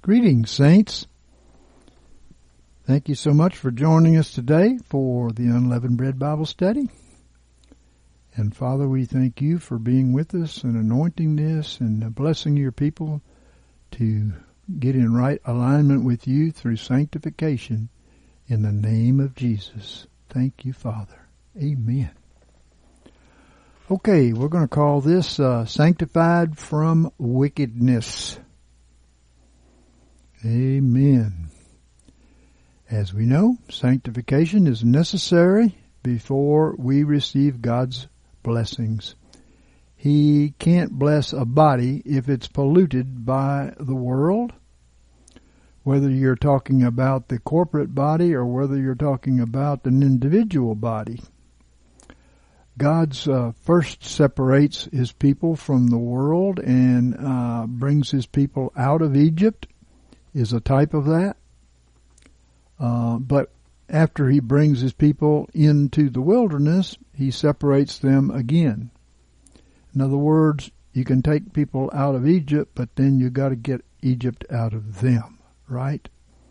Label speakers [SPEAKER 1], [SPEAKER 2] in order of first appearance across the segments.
[SPEAKER 1] Greetings, saints. Thank you so much for joining us today for the Unleavened Bread Bible Study. And Father, we thank you for being with us and anointing this and blessing your people to get in right alignment with you through sanctification in the name of Jesus. Thank you, Father. Amen. Okay, we're going to call this Sanctified from Wickedness. Amen. As we know, sanctification is necessary before we receive God's blessings. He can't bless a body if it's polluted by the world, whether you're talking about the corporate body or whether you're talking about an individual body. God's first separates his people from the world and brings his people out of Egypt, is a type of that. But after he brings his people into the wilderness, he separates them again. In other words, you can take people out of Egypt, but then you got to get Egypt out of them, right?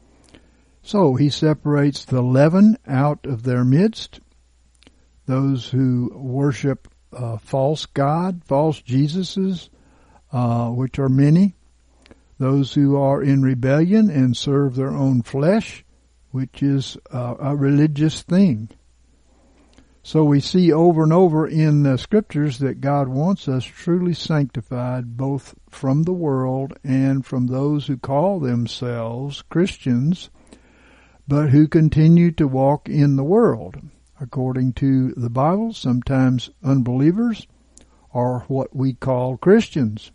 [SPEAKER 1] So he separates the leaven out of their midst, those who worship false God, false Jesuses, which are many, those who are in rebellion and serve their own flesh, which is a religious thing. So we see over and over in the scriptures that God wants us truly sanctified both from the world and from those who call themselves Christians, but who continue to walk in the world. According to the Bible, sometimes unbelievers are what we call Christians.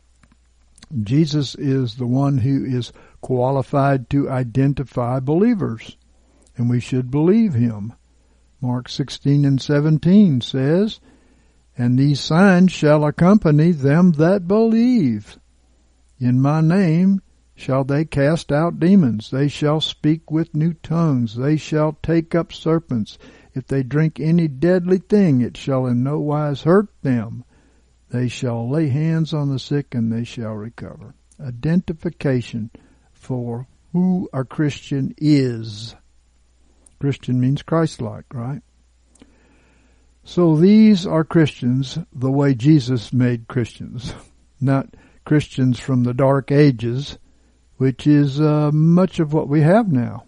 [SPEAKER 1] Jesus is the one who is qualified to identify believers, and we should believe him. Mark 16:17 says, "And these signs shall accompany them that believe. In my name shall they cast out demons. They shall speak with new tongues. They shall take up serpents. If they drink any deadly thing, it shall in no wise hurt them. They shall lay hands on the sick and they shall recover." Identification for who a Christian is. Christian means Christ-like, right? So these are Christians the way Jesus made Christians, not Christians from the dark ages, which is much of what we have now.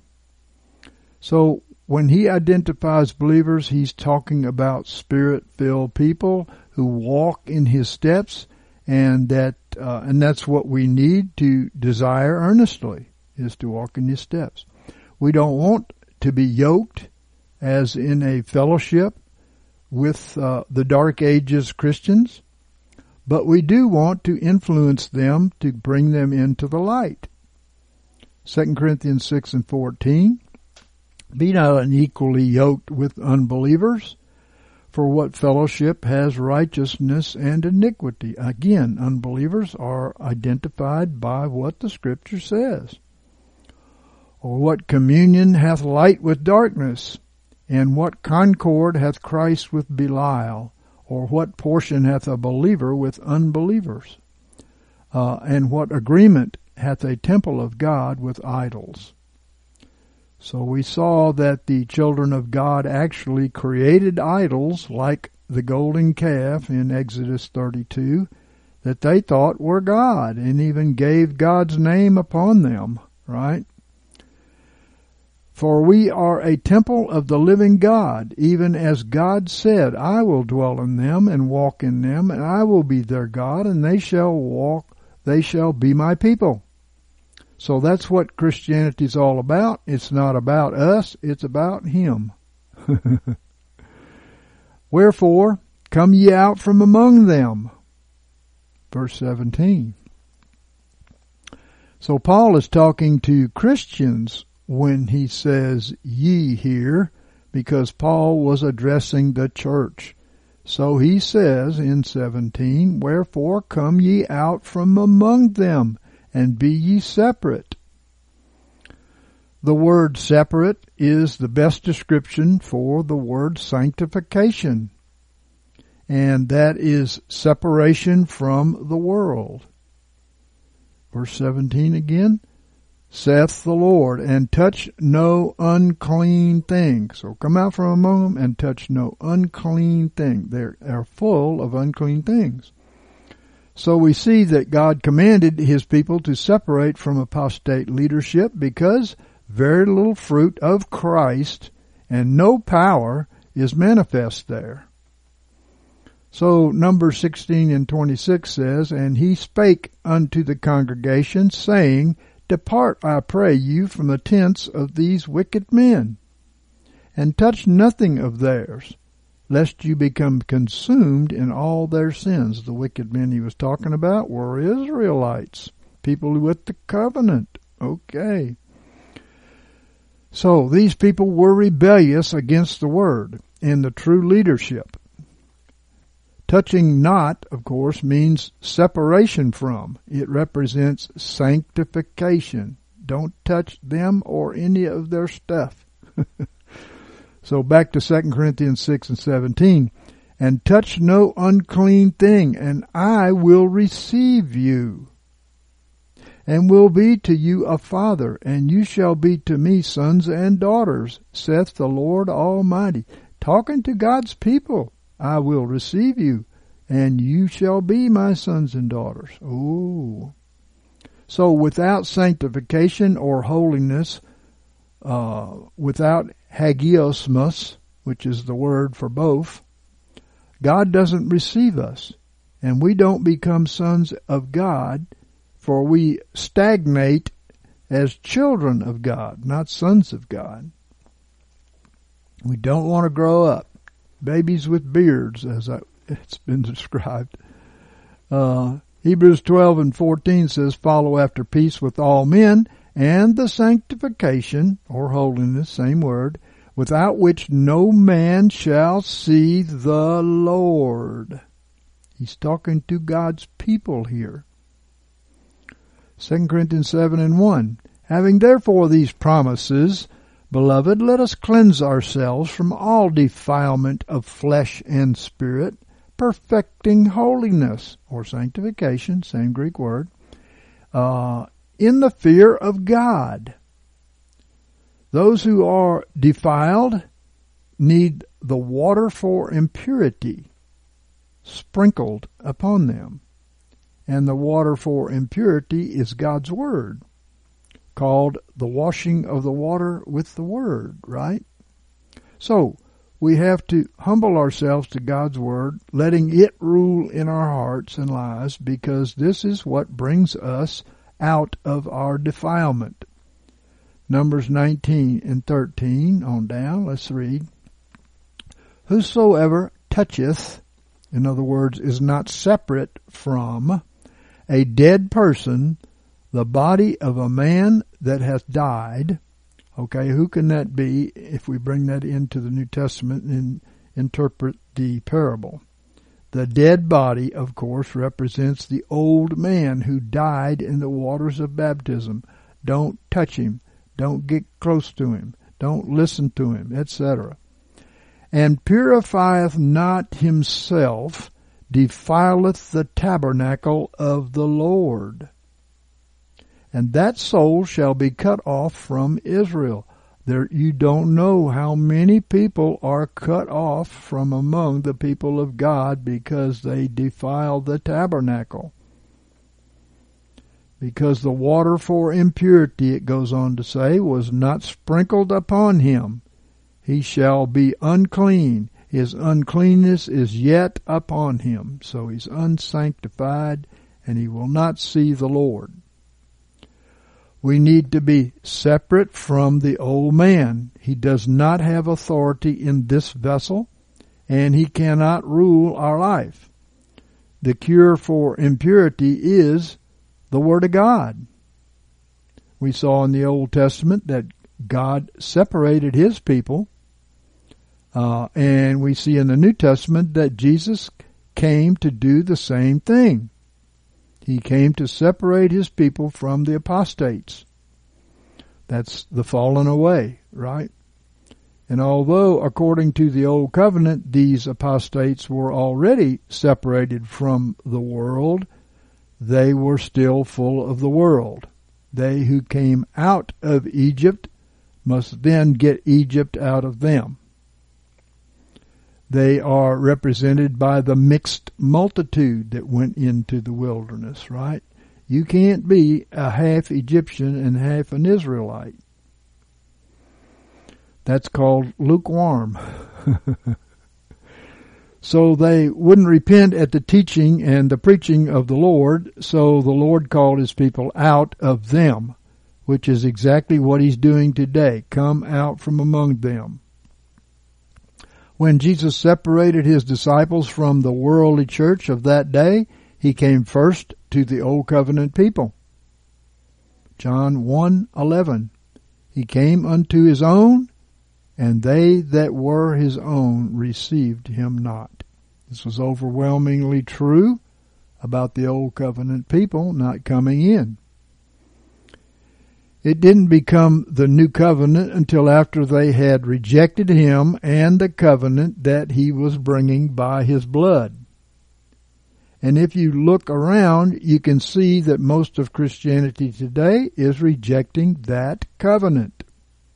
[SPEAKER 1] So when he identifies believers, he's talking about spirit-filled people who walk in his steps, and that's what we need to desire earnestly, is to walk in his steps. We don't want to be yoked as in a fellowship with the Dark Ages Christians, but we do want to influence them to bring them into the light. 2 Corinthians 6:14, "Be not unequally yoked with unbelievers, for what fellowship has righteousness and iniquity?" Again, unbelievers are identified by what the Scripture says. "Or what communion hath light with darkness? And what concord hath Christ with Belial? Or what portion hath a believer with unbelievers? And what agreement hath a temple of God with idols?" So we saw that the children of God actually created idols like the golden calf in Exodus 32 that they thought were God, and even gave God's name upon them, right? "For we are a temple of the living God, even as God said, I will dwell in them and walk in them, and I will be their God, and they shall be my people." So that's what Christianity is all about. It's not about us, it's about him. "Wherefore, come ye out from among them." Verse 17. So Paul is talking to Christians when he says ye here, because Paul was addressing the church. So he says in 17, "Wherefore come ye out from among them, and be ye separate." The word separate is the best description for the word sanctification, and that is separation from the world. Verse 17 again, saith the Lord, and touch no unclean thing. So come out from among them and touch no unclean thing. They are full of unclean things. So we see that God commanded his people to separate from apostate leadership because very little fruit of Christ and no power is manifest there. So Numbers 16 and 26 says, And he spake unto the congregation, saying, Depart, I pray you, from the tents of these wicked men, and touch nothing of theirs, lest you become consumed in all their sins. The wicked men he was talking about were Israelites, people with the covenant. Okay. So these people were rebellious against the word and the true leadership. Touching not, of course, means separation from. It represents sanctification. Don't touch them or any of their stuff. So back to 2 Corinthians 6 and 17. And touch no unclean thing, and I will receive you, and will be to you a father, and you shall be to me sons and daughters, saith the Lord Almighty. Talking to God's people. I will receive you, and you shall be my sons and daughters. Oh. So without sanctification or holiness, without hagiosmos, which is the word for both, God doesn't receive us, and we don't become sons of God, for we stagnate as children of God, not sons of God. We don't want to grow up. Babies with beards, as it's been described. Hebrews 12 and 14 says, Follow after peace with all men, and the sanctification, or holiness, same word, without which no man shall see the Lord. He's talking to God's people here. 2 Corinthians 7 and 1. Having therefore these promises, beloved, let us cleanse ourselves from all defilement of flesh and spirit, perfecting holiness, or sanctification, same Greek word, in the fear of God. Those who are defiled need the water for impurity sprinkled upon them. And the water for impurity is God's Word, called the washing of the water with the Word, right? So, we have to humble ourselves to God's Word, letting it rule in our hearts and lives, because this is what brings us out of our defilement. Numbers 19 and 13 on down, let's read. Whosoever toucheth, in other words, is not separate from a dead person, the body of a man that hath died. Okay, who can that be if we bring that into the New Testament and interpret the parable? The dead body, of course, represents the old man who died in the waters of baptism. Don't touch him. Don't get close to him. Don't listen to him, etc. And purifieth not himself, defileth the tabernacle of the Lord. And that soul shall be cut off from Israel. There, you don't know how many people are cut off from among the people of God because they defile the tabernacle. Because the water for impurity, it goes on to say, was not sprinkled upon him. He shall be unclean. His uncleanness is yet upon him. So he's unsanctified, and he will not see the Lord. We need to be separate from the old man. He does not have authority in this vessel, and he cannot rule our life. The cure for impurity is the Word of God. We saw in the Old Testament that God separated his people, and we see in the New Testament that Jesus came to do the same thing. He came to separate his people from the apostates. That's the fallen away, right? And although, according to the Old Covenant, these apostates were already separated from the world, they were still full of the world. They who came out of Egypt must then get Egypt out of them. They are represented by the mixed multitude that went into the wilderness, right? You can't be a half Egyptian and half an Israelite. That's called lukewarm. So they wouldn't repent at the teaching and the preaching of the Lord, so the Lord called his people out of them, which is exactly what he's doing today. Come out from among them. When Jesus separated his disciples from the worldly church of that day, he came first to the Old Covenant people. John 1:11. He came unto his own, and they that were his own received him not. This was overwhelmingly true about the Old Covenant people not coming in. It didn't become the new covenant until after they had rejected him and the covenant that he was bringing by his blood. And if you look around, you can see that most of Christianity today is rejecting that covenant.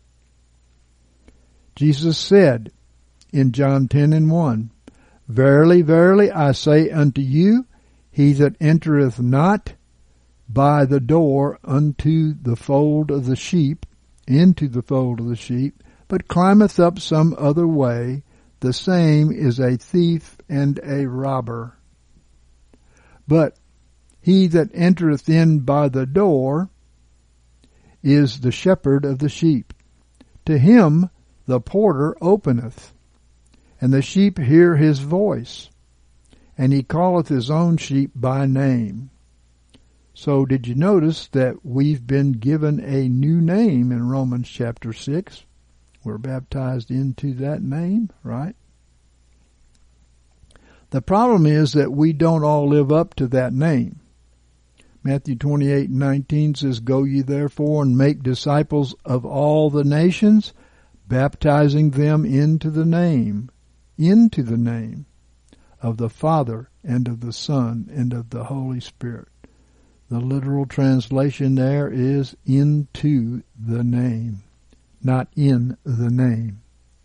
[SPEAKER 1] Jesus said in John 10:1, Verily, verily, I say unto you, he that entereth not by the door unto the fold of the sheep, into the fold of the sheep, but climbeth up some other way, the same is a thief and a robber. But he that entereth in by the door is the shepherd of the sheep. To him the porter openeth, and the sheep hear his voice, and he calleth his own sheep by name. So did you notice that we've been given a new name in Romans chapter 6? We're baptized into that name, right? The problem is that we don't all live up to that name. Matthew 28:19 says, Go ye therefore and make disciples of all the nations, baptizing them into the name of the Father and of the Son and of the Holy Spirit. The literal translation there is into the name, not in the name.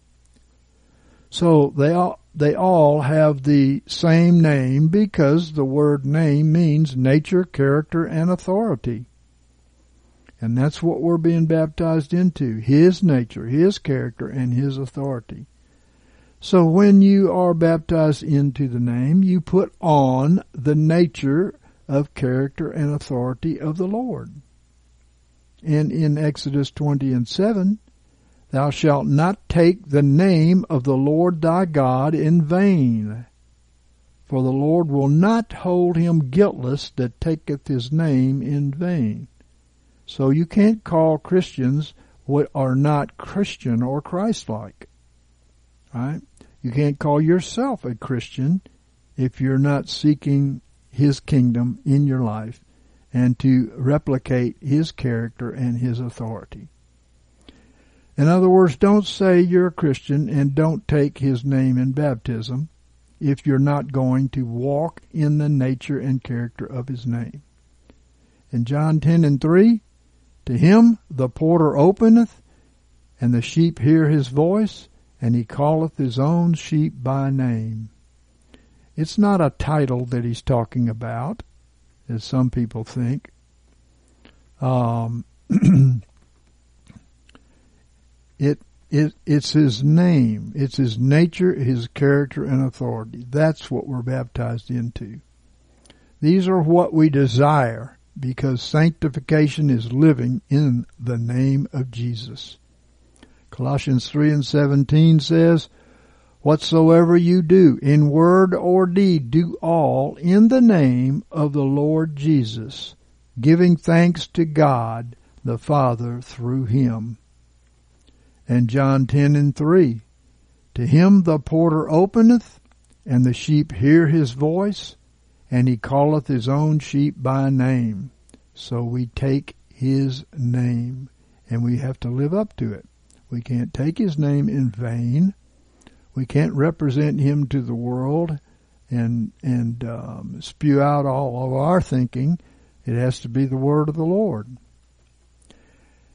[SPEAKER 1] So they all have the same name because the word name means nature, character, and authority. And that's what we're being baptized into, his nature, his character, and his authority. So when you are baptized into the name, you put on the nature of character and authority of the Lord. And in Exodus 20:7, Thou shalt not take the name of the Lord thy God in vain, for the Lord will not hold him guiltless that taketh his name in vain. So you can't call Christians what are not Christian or Christ-like. Right? You can't call yourself a Christian if you're not seeking his kingdom in your life and to replicate his character and his authority. In other words, don't say you're a Christian and don't take his name in baptism if you're not going to walk in the nature and character of his name. In John 10:3, to him the porter openeth, and the sheep hear his voice, and he calleth his own sheep by name. It's not a title that he's talking about, as some people think. It's his name. It's his nature, his character, and authority. That's what we're baptized into. These are what we desire, because sanctification is living in the name of Jesus. Colossians 3:17 says, Whatsoever you do, in word or deed, do all in the name of the Lord Jesus, giving thanks to God the Father through him. And John 10:3, to him the porter openeth, and the sheep hear his voice, and he calleth his own sheep by name. So we take his name, and we have to live up to it. We can't take his name in vain. We can't represent him to the world and spew out all of our thinking. It has to be the word of the Lord.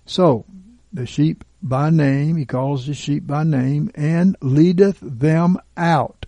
[SPEAKER 1] So, the sheep by name, he calls the sheep by name, and leadeth them out.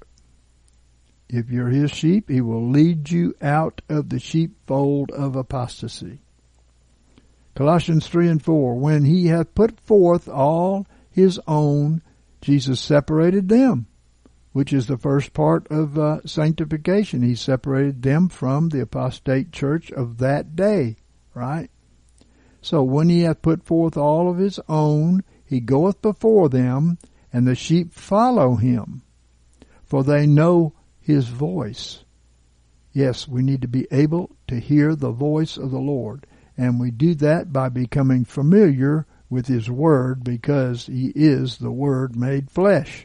[SPEAKER 1] If you're his sheep, he will lead you out of the sheepfold of apostasy. Colossians 3 and 4, when he hath put forth all his own, Jesus separated them, which is the first part of sanctification. He separated them from the apostate church of that day, right? So when he hath put forth all of his own, he goeth before them, and the sheep follow him, for they know his voice. Yes, we need to be able to hear the voice of the Lord, and we do that by becoming familiar with his word, because he is the Word made flesh.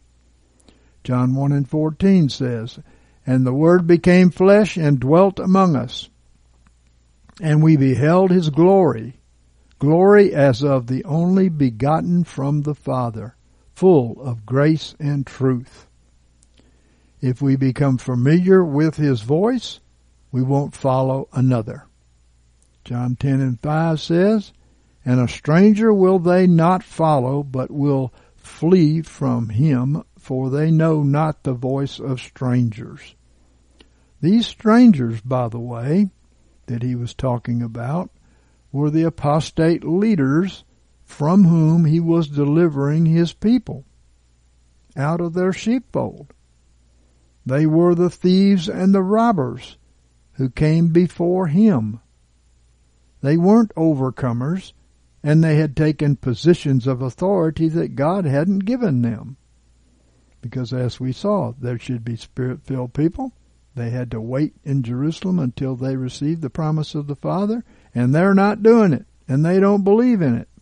[SPEAKER 1] John 1 and 14 says, and the Word became flesh and dwelt among us, and we beheld his glory, glory as of the only begotten from the Father, full of grace and truth. If we become familiar with his voice, we won't follow another. John 10 and 5 says, and a stranger will they not follow, but will flee from him, for they know not the voice of strangers. These strangers, by the way, that he was talking about, were the apostate leaders from whom he was delivering his people out of their sheepfold. They were the thieves and the robbers who came before him. They weren't overcomers, and they had taken positions of authority that God hadn't given them. Because as we saw, there should be Spirit-filled people. They had to wait in Jerusalem until they received the promise of the Father, and they're not doing it, and they don't believe in it.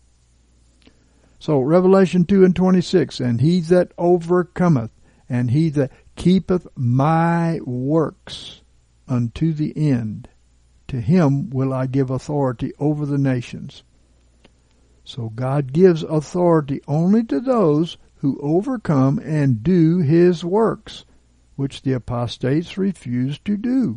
[SPEAKER 1] So Revelation 2 and 26, and he that overcometh, and he that keepeth my works unto the end, to him will I give authority over the nations. So God gives authority only to those who overcome and do his works, which the apostates refuse to do.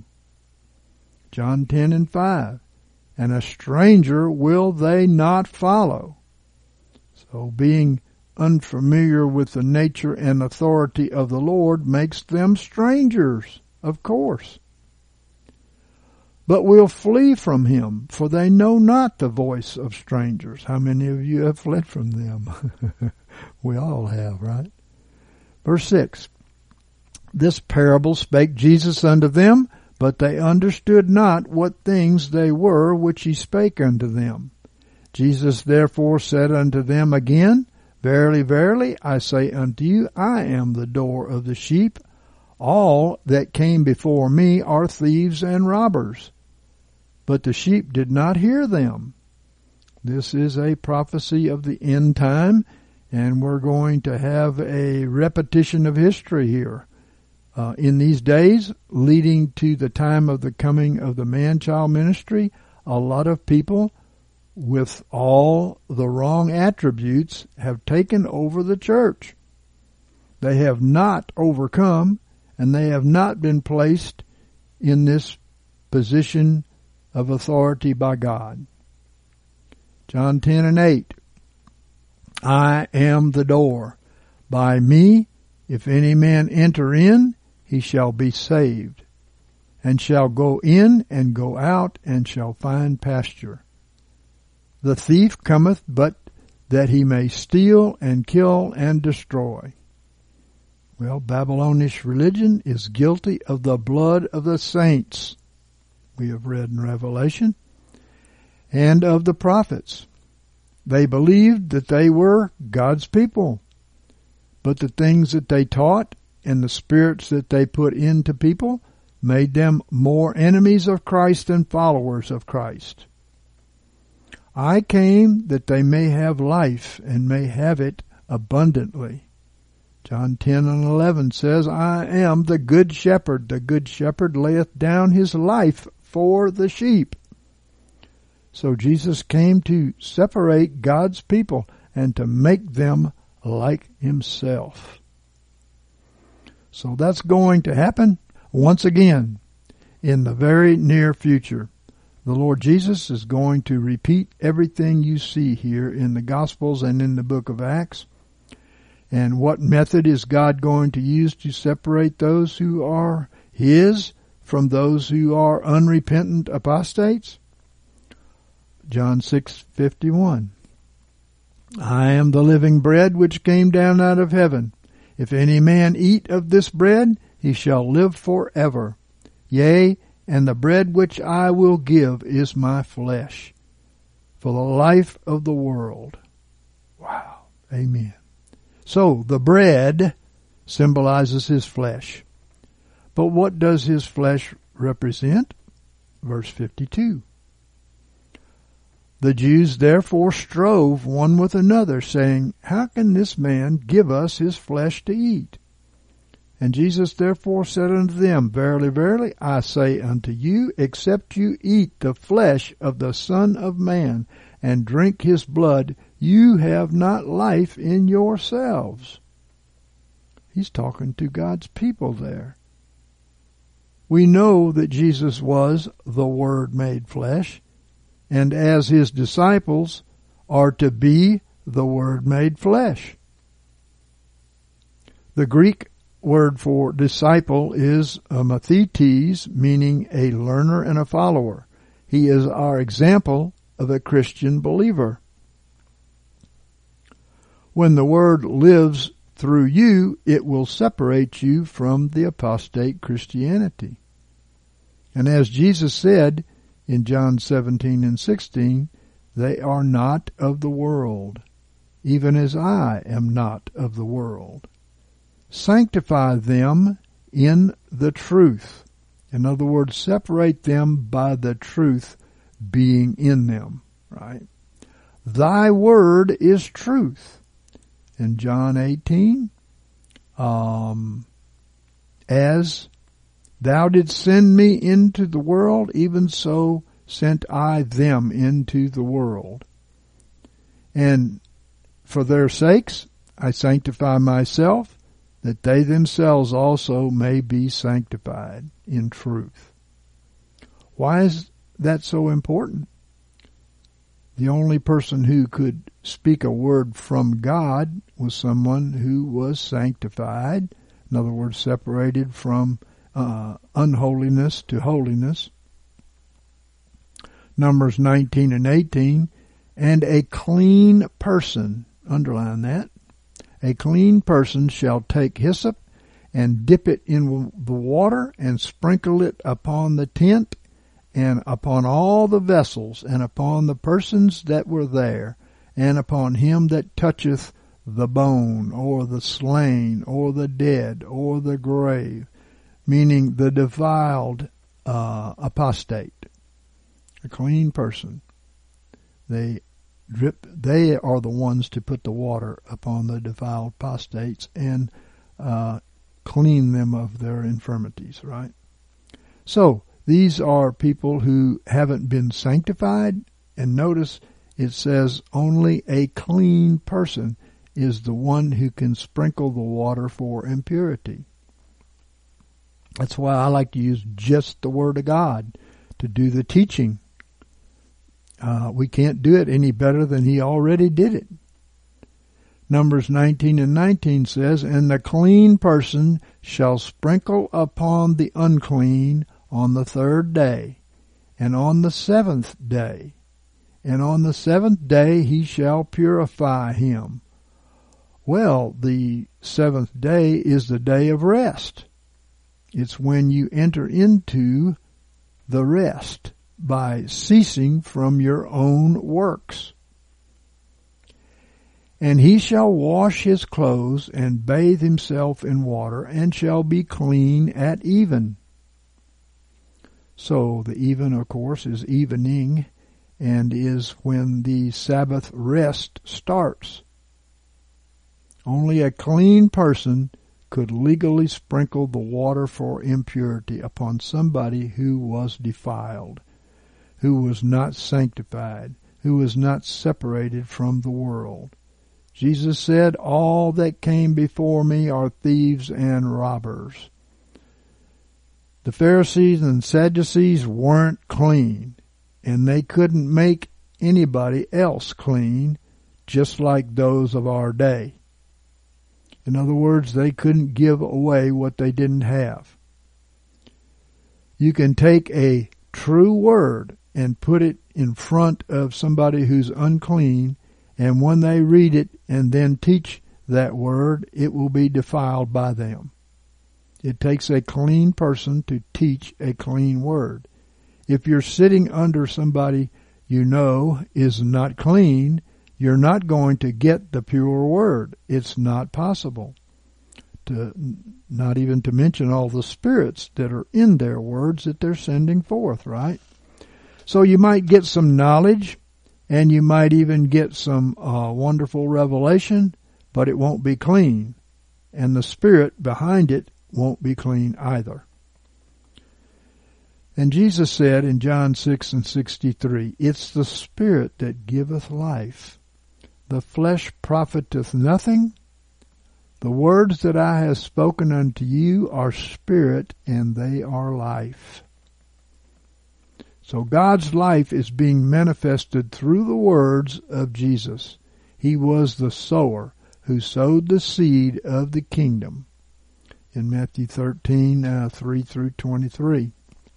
[SPEAKER 1] John 10 and 5, and a stranger will they not follow. So being unfamiliar with the nature and authority of the Lord makes them strangers, of course. But will flee from him, for they know not the voice of strangers. How many of you have fled from them? We all have, right? Verse 6, this parable spake Jesus unto them, but they understood not what things they were which he spake unto them. Jesus therefore said unto them again, verily, verily, I say unto you, I am the door of the sheep. All that came before me are thieves and robbers, but the sheep did not hear them. This is a prophecy of the end time, and we're going to have a repetition of history here. In these days, leading to the time of the coming of the man-child ministry, a lot of people with all the wrong attributes have taken over the church. They have not overcome, and they have not been placed in this position of authority by God. John 10 and 8, I am the door. By me, if any man enter in, he shall be saved, and shall go in and go out, and shall find pasture. The thief cometh but that he may steal and kill and destroy. Well, Babylonish religion is guilty of the blood of the saints, we have read in Revelation, and of the prophets. They believed that they were God's people, but the things that they taught and the spirits that they put into people made them more enemies of Christ than followers of Christ. I came that they may have life and may have it abundantly. John 10 and 11 says, I am the good shepherd. The good shepherd layeth down his life for the sheep. So Jesus came to separate God's people and to make them like himself. So that's going to happen once again in the very near future. The Lord Jesus is going to repeat everything you see here in the Gospels and in the book of Acts. And what method is God going to use to separate those who are His from those who are unrepentant apostates? John 6:51. I am the living bread which came down out of heaven. If any man eat of this bread, he shall live forever. Yea, and the bread which I will give is my flesh, for the life of the world. Wow. Amen. So, the bread symbolizes His flesh. But what does His flesh represent? Verse 52. The Jews therefore strove one with another, saying, How can this man give us his flesh to eat? And Jesus therefore said unto them, Verily, verily, I say unto you, except you eat the flesh of the Son of Man, and drink His blood, you have not life in yourselves. He's talking to God's people there. We know that Jesus was the Word made flesh, and as His disciples are to be the Word made flesh. The Greek word for disciple is mathetes, meaning a learner and a follower. He is our example of a Christian believer. When the Word lives through you, it will separate you from the apostate Christianity. And as Jesus said in John 17 and 16, they are not of the world, even as I am not of the world. Sanctify them in the truth. In other words, separate them by the truth being in them, right? Thy word is truth. In John 18, as thou didst send me into the world, even so sent I them into the world. And for their sakes I sanctify myself, that they themselves also may be sanctified in truth. Why is that so important? The only person who could speak a word from God was someone who was sanctified, in other words, separated from unholiness to holiness. Numbers 19 and 18, and a clean person, underline that, a clean person shall take hyssop and dip it in the water and sprinkle it upon the tent and upon all the vessels and upon the persons that were there and upon him that toucheth the bone or the slain or the dead or the grave, meaning the defiled apostate, a clean person. They are the ones to put the water upon the defiled apostates and clean them of their infirmities, right? So, these are people who haven't been sanctified, and notice it says only a clean person is the one who can sprinkle the water for impurity. That's why I like to use just the Word of God to do the teaching. We can't do it any better than He already did it. Numbers 19 and 19 says, And the clean person shall sprinkle upon the unclean on the 3rd day, and on the 7th day. And on the 7th day he shall purify him. Well, the 7th day is the day of rest. It's when you enter into the rest by ceasing from your own works. And he shall wash his clothes and bathe himself in water, and shall be clean at even. So the even, of course, is evening, and is when the Sabbath rest starts. Only a clean person could legally sprinkle the water for impurity upon somebody who was defiled, who was not sanctified, who was not separated from the world. Jesus said, All that came before me are thieves and robbers. The Pharisees and Sadducees weren't clean, and they couldn't make anybody else clean just like those of our day. In other words, they couldn't give away what they didn't have. You can take a true word and put it in front of somebody who's unclean, and when they read it and then teach that word, it will be defiled by them. It takes a clean person to teach a clean word. If you're sitting under somebody you know is not clean, you're not going to get the pure word. It's not possible. Not even to mention all the spirits that are in their words that they're sending forth, right? So you might get some knowledge, and you might even get some wonderful revelation, but it won't be clean. And the spirit behind it won't be clean either. And Jesus said in John 6:63, "It's the Spirit that giveth life. The flesh profiteth nothing. The words that I have spoken unto you are spirit, and they are life." So God's life is being manifested through the words of Jesus. He was the sower who sowed the seed of the kingdom in Matthew 13:3-23.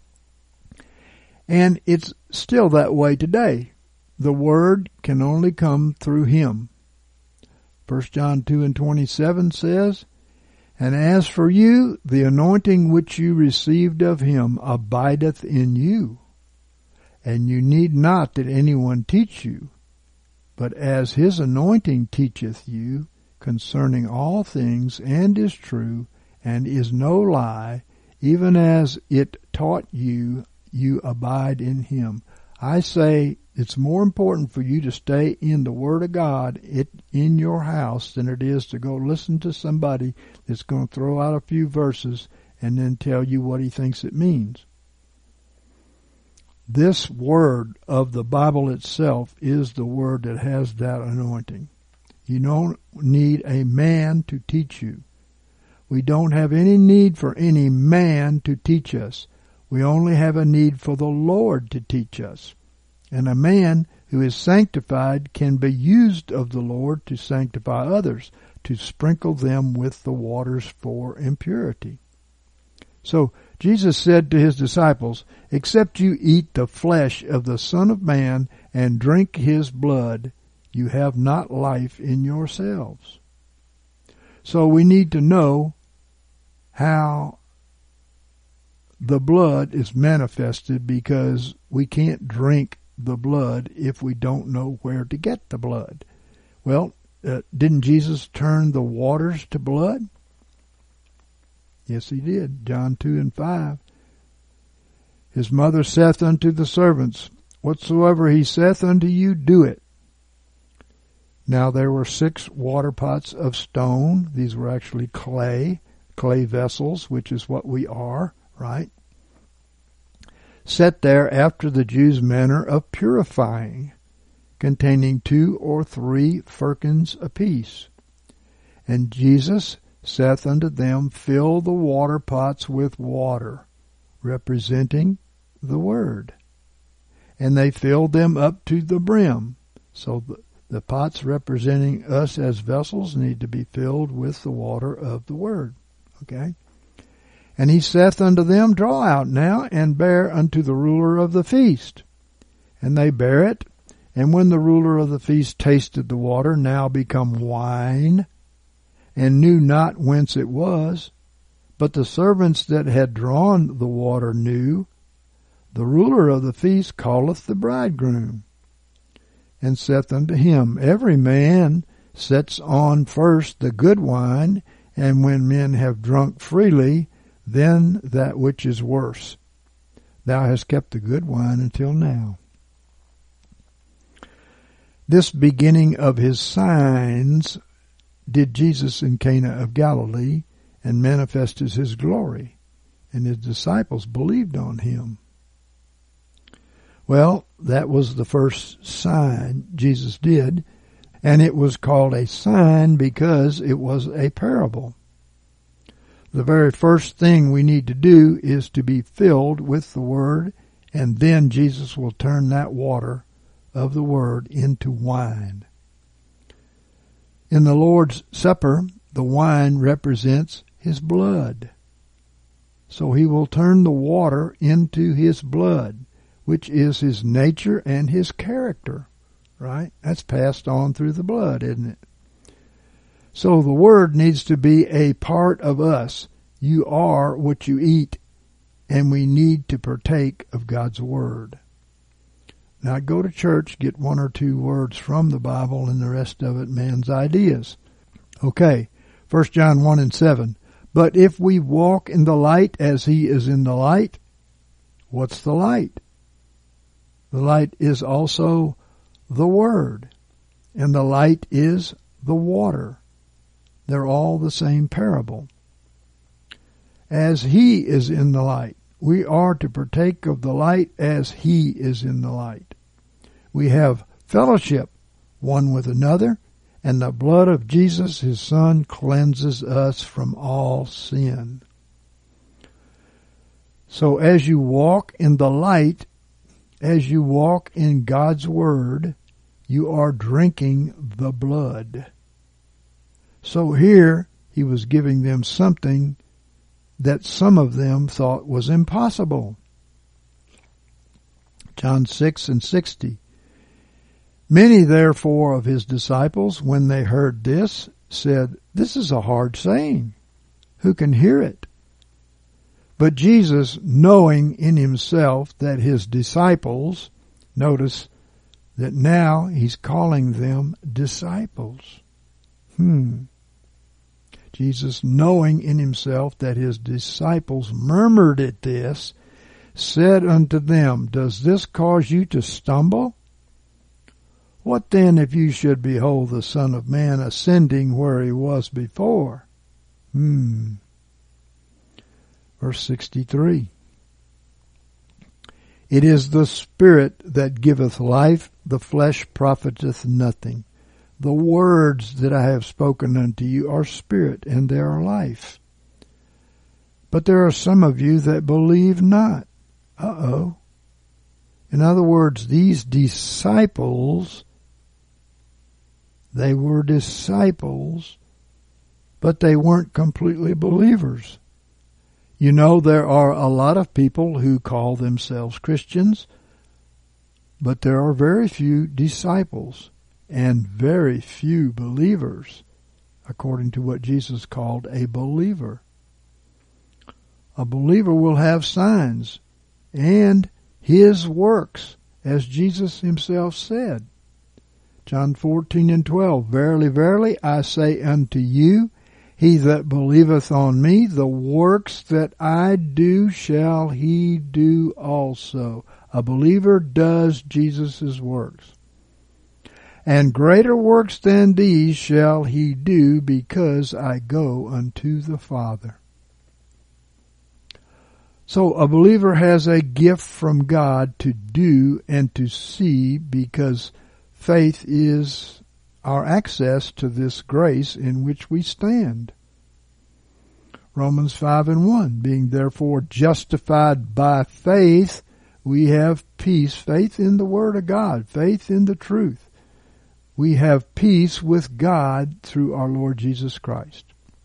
[SPEAKER 1] And it's still that way today. The word can only come through him. 1 John 2:27 says, "And as for you, the anointing which you received of him abideth in you, and you need not that anyone teach you, but as his anointing teacheth you concerning all things, and is true, and is no lie, even as it taught you, you abide in him." I say it's more important for you to stay in the Word of God in your house than it is to go listen to somebody that's going to throw out a few verses and then tell you what he thinks it means. This word of the Bible itself is the word that has that anointing. You don't need a man to teach you. We don't have any need for any man to teach us. We only have a need for the Lord to teach us. And a man who is sanctified can be used of the Lord to sanctify others, to sprinkle them with the waters for impurity. So Jesus said to his disciples, "Except you eat the flesh of the Son of Man and drink his blood, you have not life in yourselves." So we need to know how the blood is manifested, because we can't drink the blood if we don't know where to get the blood. Well, didn't Jesus turn the waters to blood? Yes, he did. John 2:5. His mother saith unto the servants, "Whatsoever he saith unto you, do it." Now there were 6 water pots of stone. These were actually clay vessels, which is what we are, right? Set there after the Jews' manner of purifying, containing 2 or 3 firkins apiece. And Jesus saith unto them, "Fill the water pots with water," representing the Word. And they filled them up to the brim. So the pots representing us as vessels need to be filled with the water of the Word. Okay? And he saith unto them, "Draw out now, and bear unto the ruler of the feast." And they bare it. And when the ruler of the feast tasted the water, now become wine, and knew not whence it was, but the servants that had drawn the water knew, the ruler of the feast calleth the bridegroom, and saith unto him, "Every man sets on first the good wine, and when men have drunk freely, then that which is worse. Thou hast kept the good wine until now." This beginning of his signs did Jesus in Cana of Galilee, and manifested his glory, and his disciples believed on him. Well, that was the first sign Jesus did, and it was called a sign because it was a parable. The very first thing we need to do is to be filled with the Word And then Jesus will turn that water of the Word into wine. In the Lord's Supper, the wine represents His blood. So He will turn the water into His blood, which is His nature and His character, right? That's passed on through the blood, isn't it? So the Word needs to be a part of us. You are what you eat, and we need to partake of God's Word. Now go to church, get 1 or 2 words from the Bible, and the rest of it man's ideas. Okay, 1 John 1:7. But if we walk in the light as He is in the light, what's the light? The light is also the Word, and the light is the water. They're all the same parable. As He is in the light, we are to partake of the light as He is in the light. We have fellowship one with another, and the blood of Jesus, His Son, cleanses us from all sin. So as you walk in the light, as you walk in God's Word, you are drinking the blood. So here He was giving them something that some of them thought was impossible. John 6:60. Many therefore of His disciples, when they heard this, said, This is a hard saying. Who can hear it? But Jesus, knowing in Himself that His disciples, notice that now He's calling them disciples. Jesus, knowing in Himself that His disciples murmured at this, said unto them, Does this cause you to stumble? What then if you should behold the Son of Man ascending where He was before? Verse 63. It is the Spirit that giveth life, the flesh profiteth nothing. The words that I have spoken unto you are spirit, and they are life. But there are some of you that believe not. In other words, these disciples, they were disciples, but they weren't completely believers. You know, there are a lot of people who call themselves Christians, but there are very few disciples and very few believers, according to what Jesus called a believer. A believer will have signs and His works, as Jesus Himself said. John 14:12, Verily, verily, I say unto you, he that believeth on me, the works that I do shall he do also. A believer does Jesus' works. And greater works than these shall he do, because I go unto the Father. So a believer has a gift from God to do and to see, because faith is our access to this grace in which we stand. Romans 5:1, being therefore justified by faith, we have peace, faith in the Word of God, faith in the truth. We have peace with God through our Lord Jesus Christ,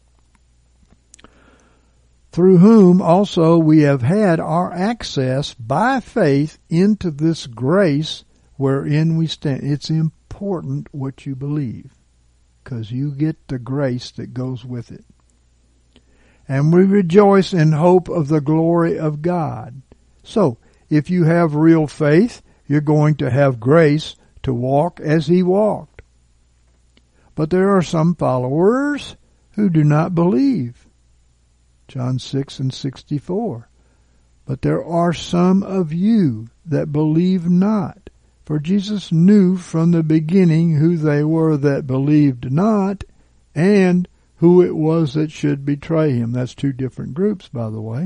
[SPEAKER 1] through whom also we have had our access by faith into this grace wherein we stand. It's important what you believe, because you get the grace that goes with it. And we rejoice in hope of the glory of God. So, if you have real faith, you're going to have grace to walk as He walked. But there are some followers who do not believe. John 6:64. But there are some of you that believe not. For Jesus knew from the beginning who they were that believed not, and who it was that should betray Him. That's two different groups, by the way.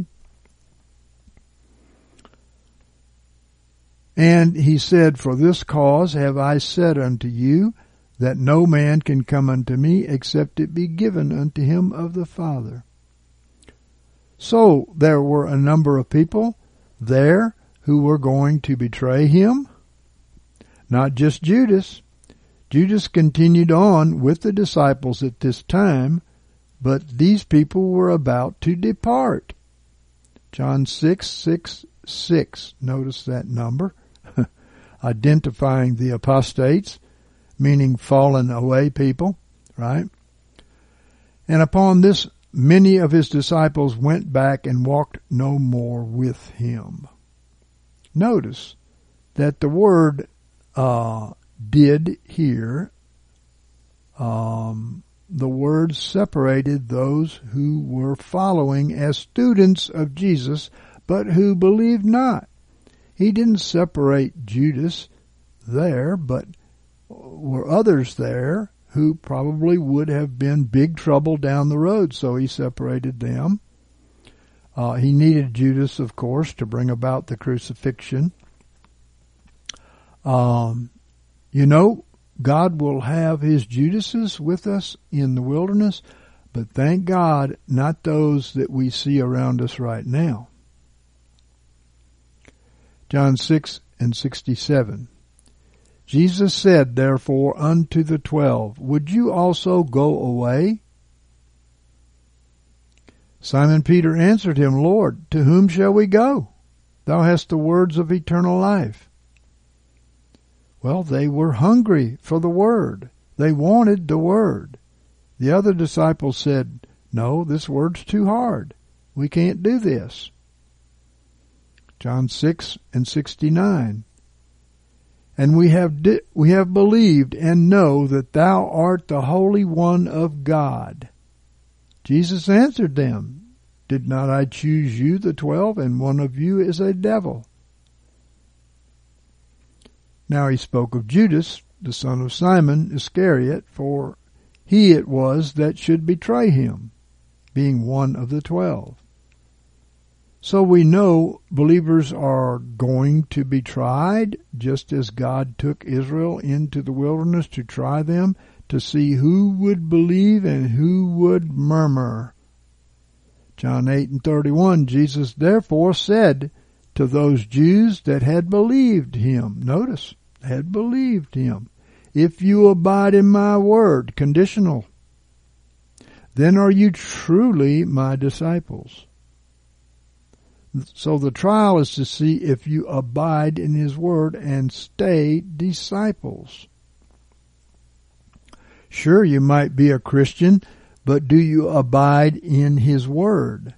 [SPEAKER 1] And He said, For this cause have I said unto you, that no man can come unto me, except it be given unto him of the Father. So there were a number of people there who were going to betray him? Not just Judas. Judas continued on with the disciples at this time, but these people were about to depart. John 6:6. Notice that number, identifying the apostates, meaning fallen away people, right? And upon this, many of his disciples went back and walked no more with him. Notice that the word did here, the word separated those who were following as students of Jesus, but who believed not. He didn't separate Judas there, but were others there who probably would have been big trouble down the road, so he separated them. He needed Judas, of course, to bring about the crucifixion. God will have his Judases with us in the wilderness, but thank God, not those that we see around us right now. John 6:67. Jesus said, therefore, unto the 12, would you also go away? Simon Peter answered him, Lord, to whom shall we go? Thou hast the words of eternal life. Well, they were hungry for the word. They wanted the word. The other disciples said, no, this word's too hard. We can't do this. John 6:69. And we have believed and know that thou art the Holy One of God. Jesus answered them, did not I choose you, the 12, and one of you is a devil? Now he spoke of Judas, the son of Simon Iscariot, for he it was that should betray him, being one of the 12. So we know believers are going to be tried, just as God took Israel into the wilderness to try them, to see who would believe and who would murmur. John 8:31, Jesus therefore said to those Jews that had believed him, notice, had believed him, if you abide in my word, conditional, then are you truly my disciples. So the trial is to see if you abide in his word and stay disciples. Sure, you might be a Christian, but do you abide in his word?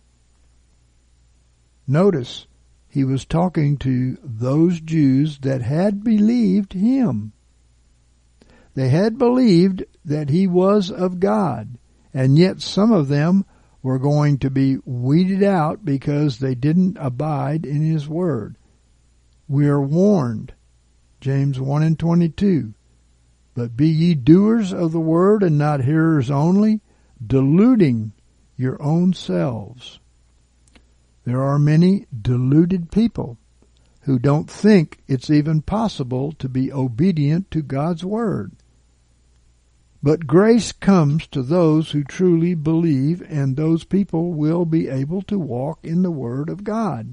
[SPEAKER 1] Notice, he was talking to those Jews that had believed him. They had believed that he was of God, and yet some of them were going to be weeded out because they didn't abide in his word. We are warned, James 1:22, but be ye doers of the word and not hearers only, deluding your own selves. There are many deluded people who don't think it's even possible to be obedient to God's word. But grace comes to those who truly believe, and those people will be able to walk in the word of God.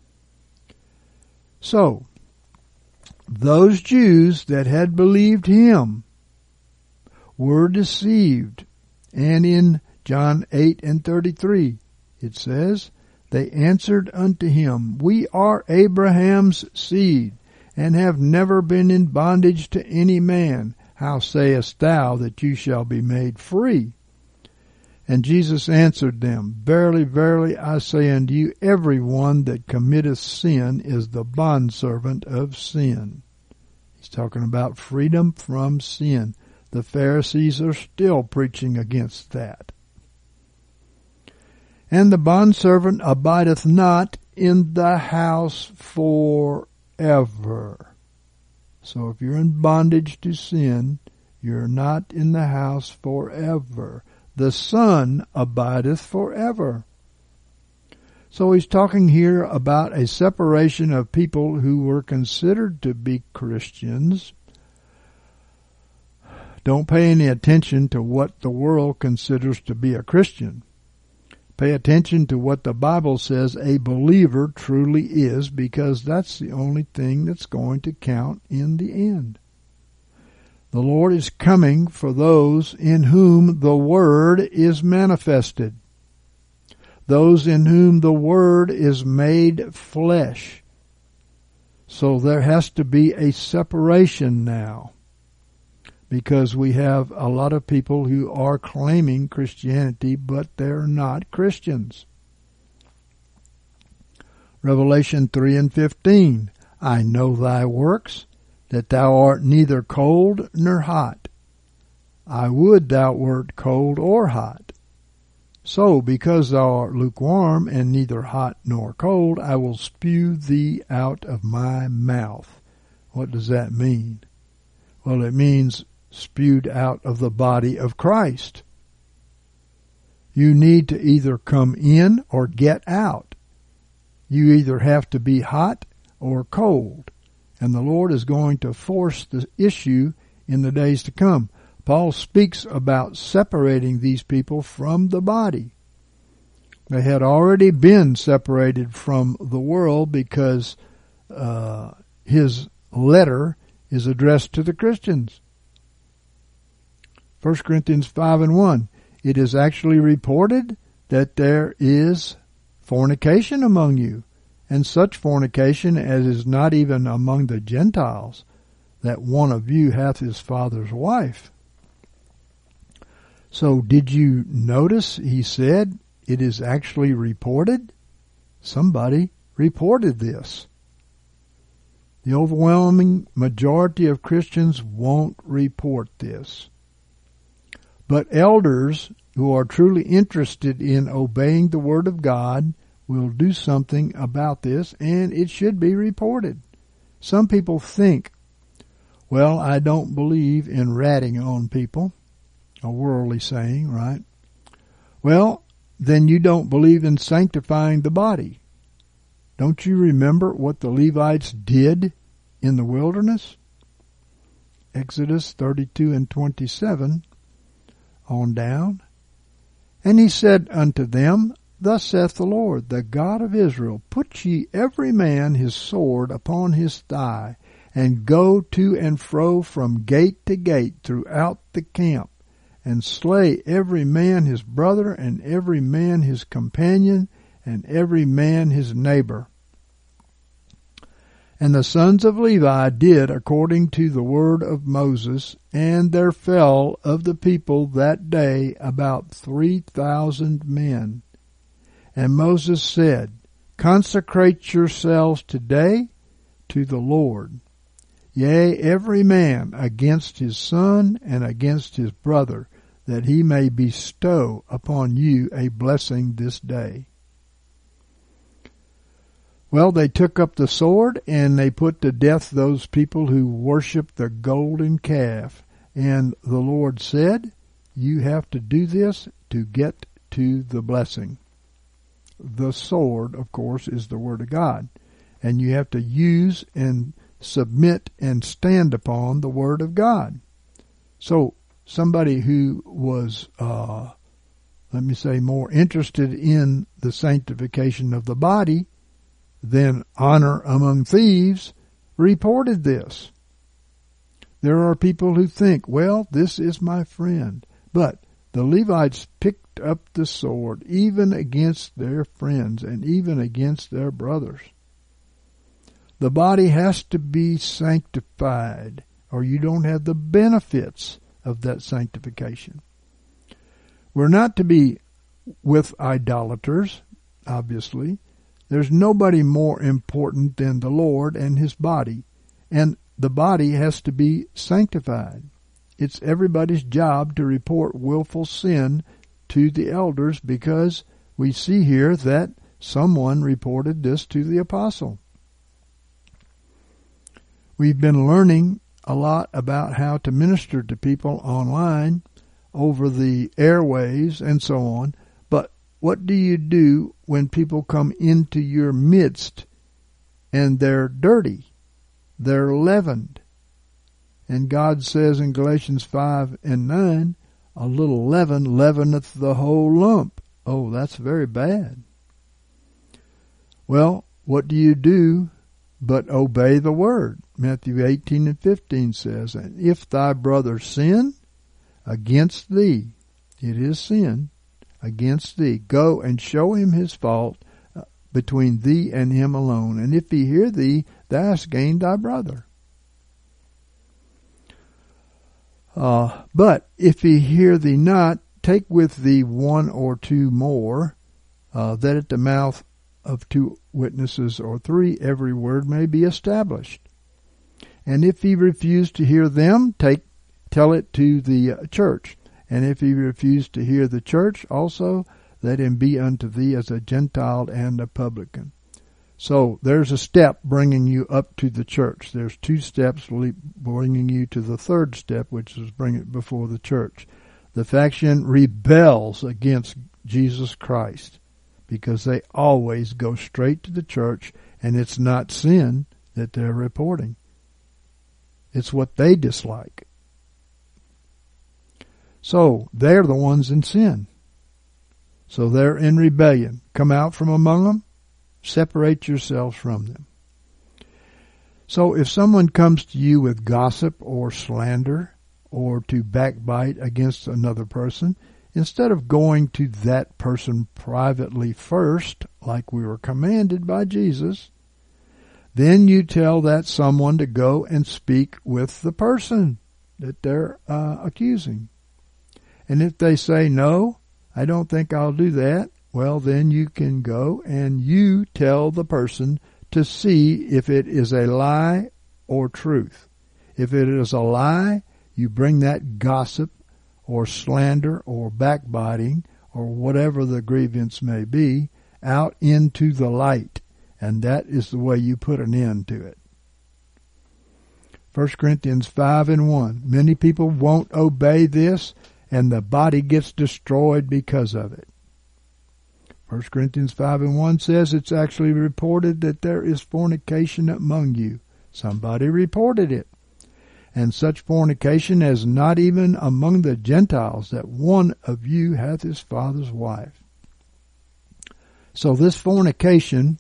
[SPEAKER 1] So, those Jews that had believed him were deceived. And in John 8:33, it says, they answered unto him, we are Abraham's seed, and have never been in bondage to any man. How sayest thou that you shall be made free? And Jesus answered them, verily, verily, I say unto you, every one that committeth sin is the bondservant of sin. He's talking about freedom from sin. The Pharisees are still preaching against that. And the bondservant abideth not in the house forever. So if you're in bondage to sin, you're not in the house forever. The Son abideth forever. So he's talking here about a separation of people who were considered to be Christians. Don't pay any attention to what the world considers to be a Christian. Pay attention to what the Bible says a believer truly is, because that's the only thing that's going to count in the end. The Lord is coming for those in whom the Word is manifested, those in whom the Word is made flesh. So there has to be a separation now, because we have a lot of people who are claiming Christianity, but they're not Christians. Revelation 3:15, I know thy works, that thou art neither cold nor hot. I would thou wert cold or hot. So, because thou art lukewarm and neither hot nor cold, I will spew thee out of my mouth. What does that mean? Well, it means spewed out of the body of Christ. You need to either come in or get out. You either have to be hot or cold. And the Lord is going to force the issue in the days to come. Paul speaks about separating these people from the body. They had already been separated from the world because his letter is addressed to the Christians. 1 Corinthians 5:1, it is actually reported that there is fornication among you, and such fornication as is not even among the Gentiles, that one of you hath his father's wife. So did you notice he said it is actually reported? Somebody reported this. The overwhelming majority of Christians won't report this. But elders who are truly interested in obeying the Word of God will do something about this, and it should be reported. Some people think, well, I don't believe in ratting on people, a worldly saying, right? Well, then you don't believe in sanctifying the body. Don't you remember what the Levites did in the wilderness? Exodus 32:27 on down. And he said unto them, Thus saith the Lord, the God of Israel, Put ye every man his sword upon his thigh, and go to and fro from gate to gate throughout the camp, and slay every man his brother, and every man his companion, and every man his neighbor. And the sons of Levi did according to the word of Moses, and there fell of the people that day about 3,000 men. And Moses said, Consecrate yourselves today to the Lord. Yea, every man against his son and against his brother, that he may bestow upon you a blessing this day. Well, they took up the sword and they put to death those people who worshiped the golden calf. And the Lord said, you have to do this to get to the blessing. The sword, of course, is the Word of God. And you have to use and submit and stand upon the Word of God. So somebody who was, more interested in the sanctification of the body than honor among thieves reported this. There are people who think, well, this is my friend. But the Levites picked up the sword even against their friends and even against their brothers. The body has to be sanctified, or you don't have the benefits of that sanctification. We're not to be with idolaters, obviously. There's nobody more important than the Lord and His body, and the body has to be sanctified. It's everybody's job to report willful sin to the elders, because we see here that someone reported this to the apostle. We've been learning a lot about how to minister to people online, over the airwaves, and so on. But what do you do when people come into your midst and they're dirty? They're leavened. And God says in Galatians 5:9, a little leaven leaveneth the whole lump. Oh, that's very bad. Well, what do you do but obey the word? Matthew 18:15 says, and if thy brother sin against thee, it is sin against thee, go and show him his fault between thee and him alone. And if he hear thee, thou hast gained thy brother. But if he hear thee not, take with thee one or two more, that at the mouth of two witnesses or three every word may be established. And if he refuse to hear them, tell it to the church. And if he refuse to hear the church also, let him be unto thee as a Gentile and a publican. So there's a step bringing you up to the church. There's two steps bringing you to the third step, which is bring it before the church. The faction rebels against Jesus Christ because they always go straight to the church, and it's not sin that they're reporting. It's what they dislike. So they're the ones in sin. So they're in rebellion. Come out from among them. Separate yourselves from them. So if someone comes to you with gossip or slander or to backbite against another person, instead of going to that person privately first, like we were commanded by Jesus, then you tell that someone to go and speak with the person that they're accusing. And if they say, no, I don't think I'll do that, well, then you can go and you tell the person to see if it is a lie or truth. If it is a lie, you bring that gossip or slander or backbiting or whatever the grievance may be out into the light. And that is the way you put an end to it. 1 Corinthians 5:1. Many people won't obey this, and the body gets destroyed because of it. 1 Corinthians 5:1 says it's actually reported that there is fornication among you. Somebody reported it. And such fornication as not even among the Gentiles, that one of you hath his father's wife. So this fornication,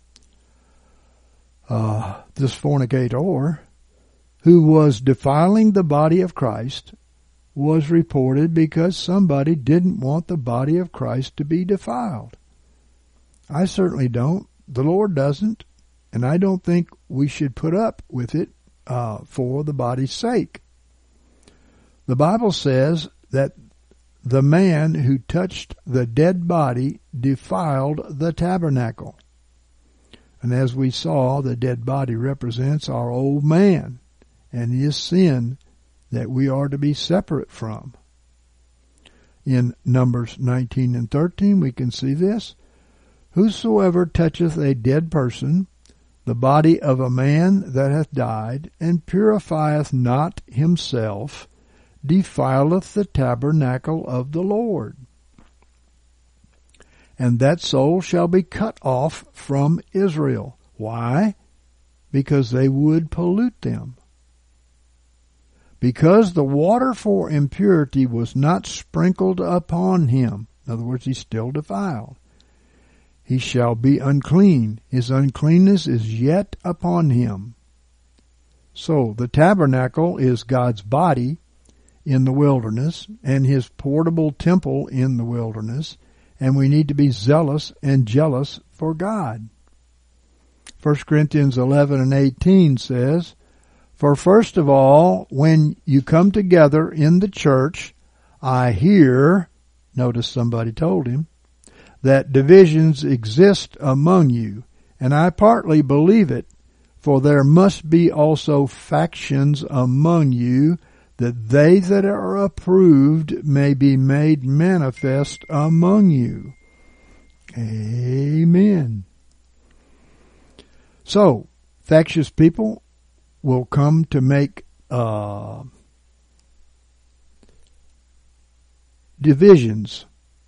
[SPEAKER 1] this fornicator, who was defiling the body of Christ, was reported because somebody didn't want the body of Christ to be defiled. I certainly don't. The Lord doesn't. And I don't think we should put up with it for the body's sake. The Bible says that the man who touched the dead body defiled the tabernacle. And as we saw, the dead body represents our old man and his sin that we are to be separate from. In Numbers 19:13, we can see this. Whosoever toucheth a dead person, the body of a man that hath died, and purifieth not himself, defileth the tabernacle of the Lord. And that soul shall be cut off from Israel. Why? Because they would pollute them. Because the water for impurity was not sprinkled upon him. In other words, he's still defiled. He shall be unclean. His uncleanness is yet upon him. So the tabernacle is God's body in the wilderness and his portable temple in the wilderness, and we need to be zealous and jealous for God. 1 Corinthians 11:18 says, for first of all, when you come together in the church, I hear, notice somebody told him, that divisions exist among you, and I partly believe it, for there must be also factions among you, that they that are approved may be made manifest among you. Amen. So, factious people will come to make divisions.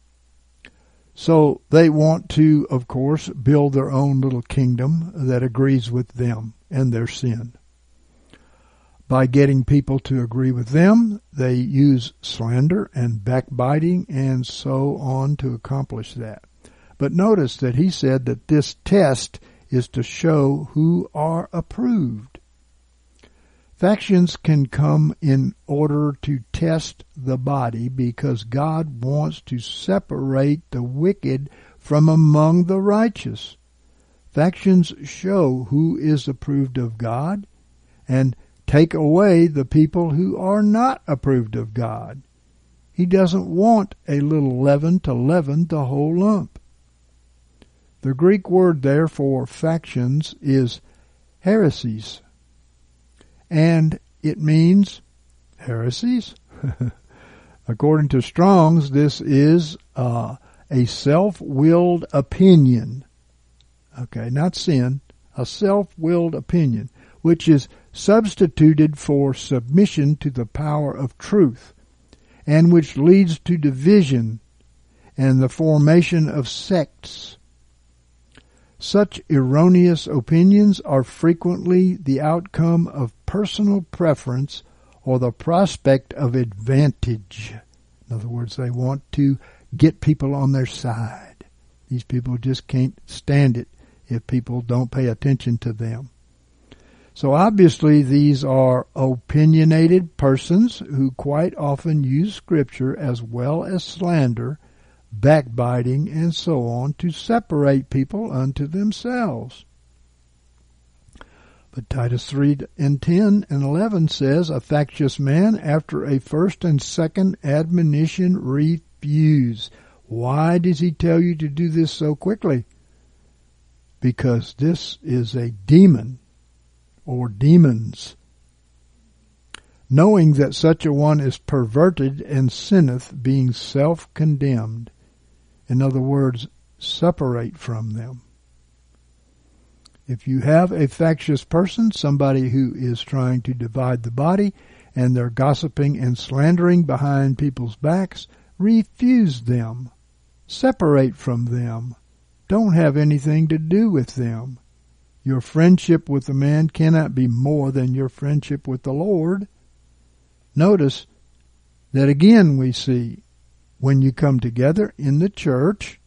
[SPEAKER 1] So they want to, of course, build their own little kingdom that agrees with them and their sin. By getting people to agree with them, they use slander and backbiting and so on to accomplish that. But notice that he said that this test is to show who are approved. Factions can come in order to test the body because God wants to separate the wicked from among the righteous. Factions show who is approved of God and take away the people who are not approved of God. He doesn't want a little leaven to leaven the whole lump. The Greek word there for factions is heresies. And it means heresies. According to Strong's, this is a self-willed opinion. Okay, not sin, a self-willed opinion, which is substituted for submission to the power of truth, and which leads to division and the formation of sects. Such erroneous opinions are frequently the outcome of personal preference or the prospect of advantage. In other words, they want to get people on their side. These people just can't stand it if people don't pay attention to them. So obviously these are opinionated persons who quite often use Scripture as well as slander, backbiting, and so on to separate people unto themselves. But Titus 3:10 and 11 says, a factious man after a first and second admonition refuse. Why does he tell you to do this so quickly? Because this is a demon or demons. Knowing that such a one is perverted and sinneth, being self-condemned. In other words, separate from them. If you have a factious person, somebody who is trying to divide the body, and they're gossiping and slandering behind people's backs, refuse them. Separate from them. Don't have anything to do with them. Your friendship with the man cannot be more than your friendship with the Lord. Notice that again we see, when you come together in the church,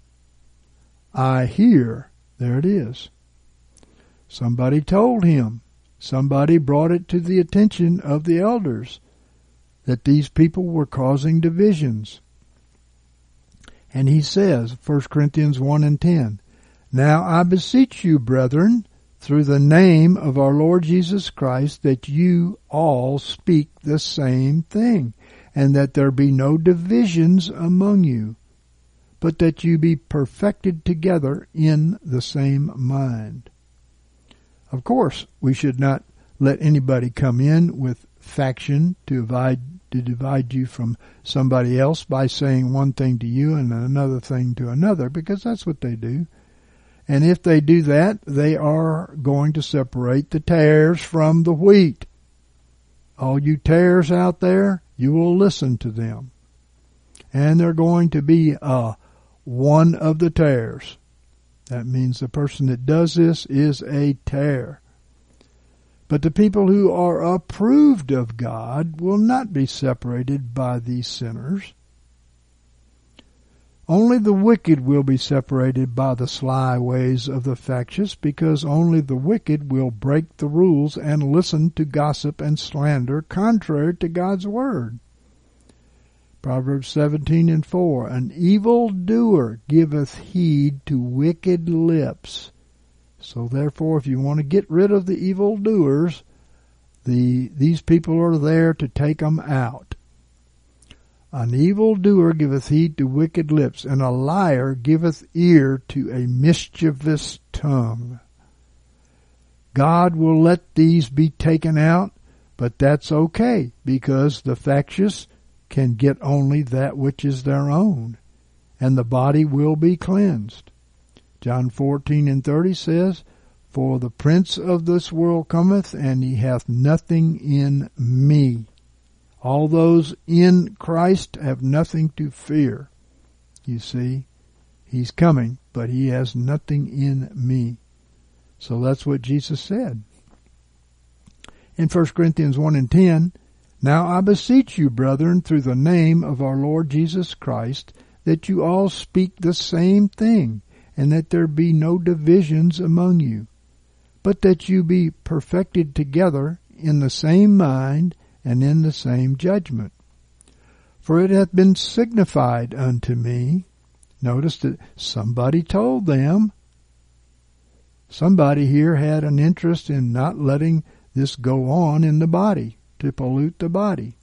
[SPEAKER 1] I hear, there it is. Somebody told him, somebody brought it to the attention of the elders that these people were causing divisions. And he says, 1 Corinthians 1:10, now I beseech you, brethren, through the name of our Lord Jesus Christ, that you all speak the same thing, and that there be no divisions among you, but that you be perfected together in the same mind. Of course, we should not let anybody come in with faction to divide you from somebody else by saying one thing to you and another thing to another, because that's what they do. And if they do that, they are going to separate the tares from the wheat. All you tares out there, you will listen to them. And they're going to be one of the tares. That means the person that does this is a tare. But the people who are approved of God will not be separated by these sinners. Only the wicked will be separated by the sly ways of the factious, because only the wicked will break the rules and listen to gossip and slander contrary to God's word. Proverbs 17:4, an evildoer giveth heed to wicked lips. So therefore, if you want to get rid of the evildoers, these people are there to take them out. An evildoer giveth heed to wicked lips, and a liar giveth ear to a mischievous tongue. God will let these be taken out, but that's okay, because the factious can get only that which is their own, and the body will be cleansed. John 14:30 says, for the prince of this world cometh, and he hath nothing in me. All those in Christ have nothing to fear. You see, he's coming, but he has nothing in me. So that's what Jesus said. In 1 Corinthians 1:10, now I beseech you, brethren, through the name of our Lord Jesus Christ, that you all speak the same thing, and that there be no divisions among you, but that you be perfected together in the same mind and in the same judgment. For it hath been signified unto me. Notice that somebody told them. Somebody here had an interest in not letting this go on in the body, to pollute the body.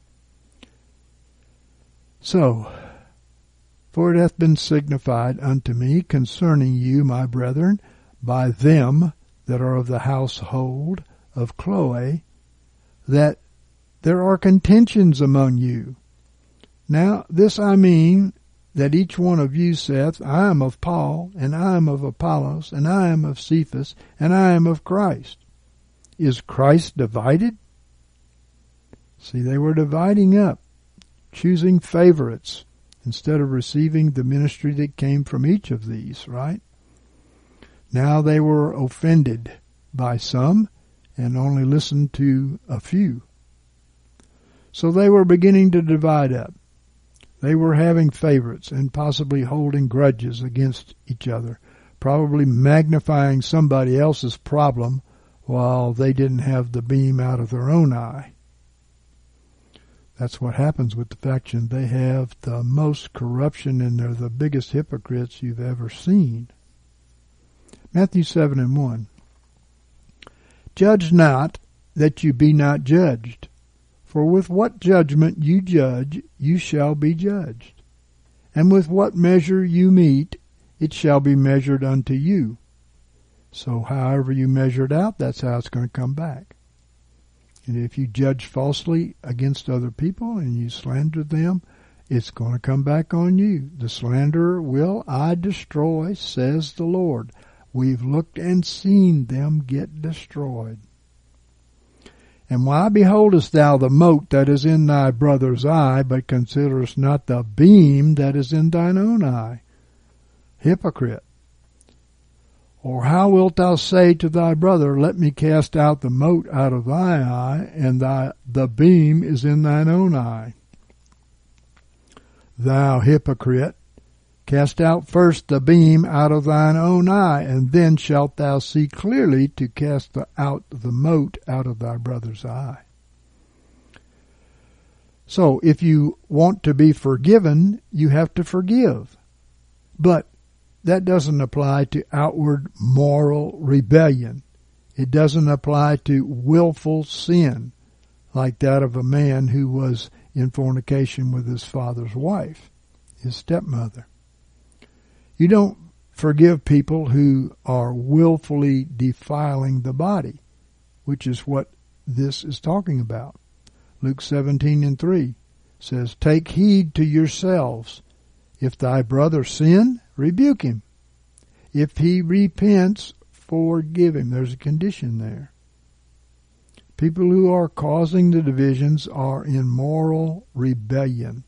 [SPEAKER 1] So, for it hath been signified unto me concerning you, my brethren, by them that are of the household of Chloe, that there are contentions among you. Now this I mean, that each one of you saith, I am of Paul, and I am of Apollos, and I am of Cephas, and I am of Christ. Is Christ divided? See, they were dividing up, choosing favorites, instead of receiving the ministry that came from each of these, right? Now they were offended by some and only listened to a few. So they were beginning to divide up. They were having favorites and possibly holding grudges against each other, probably magnifying somebody else's problem while they didn't have the beam out of their own eye. That's what happens with the faction. They have the most corruption, and they're the biggest hypocrites you've ever seen. Matthew 7:1. Judge not, that you be not judged. For with what judgment you judge, you shall be judged. And with what measure you mete, it shall be measured unto you. So however you measure it out, that's how it's going to come back. And if you judge falsely against other people and you slander them, it's going to come back on you. The slanderer will I destroy, says the Lord. We've looked and seen them get destroyed. And why beholdest thou the mote that is in thy brother's eye, but considerest not the beam that is in thine own eye? Hypocrite. Or how wilt thou say to thy brother, let me cast out the mote out of thy eye, and the beam is in thine own eye? Thou hypocrite, cast out first the beam out of thine own eye, and then shalt thou see clearly to cast out the mote out of thy brother's eye. So, if you want to be forgiven, you have to forgive. But that doesn't apply to outward moral rebellion. It doesn't apply to willful sin, like that of a man who was in fornication with his father's wife, his stepmother. You don't forgive people who are willfully defiling the body, which is what this is talking about. Luke 17:3 says, take heed to yourselves. If thy brother sin, rebuke him. If he repents, forgive him. There's a condition there. People who are causing the divisions are in moral rebellion.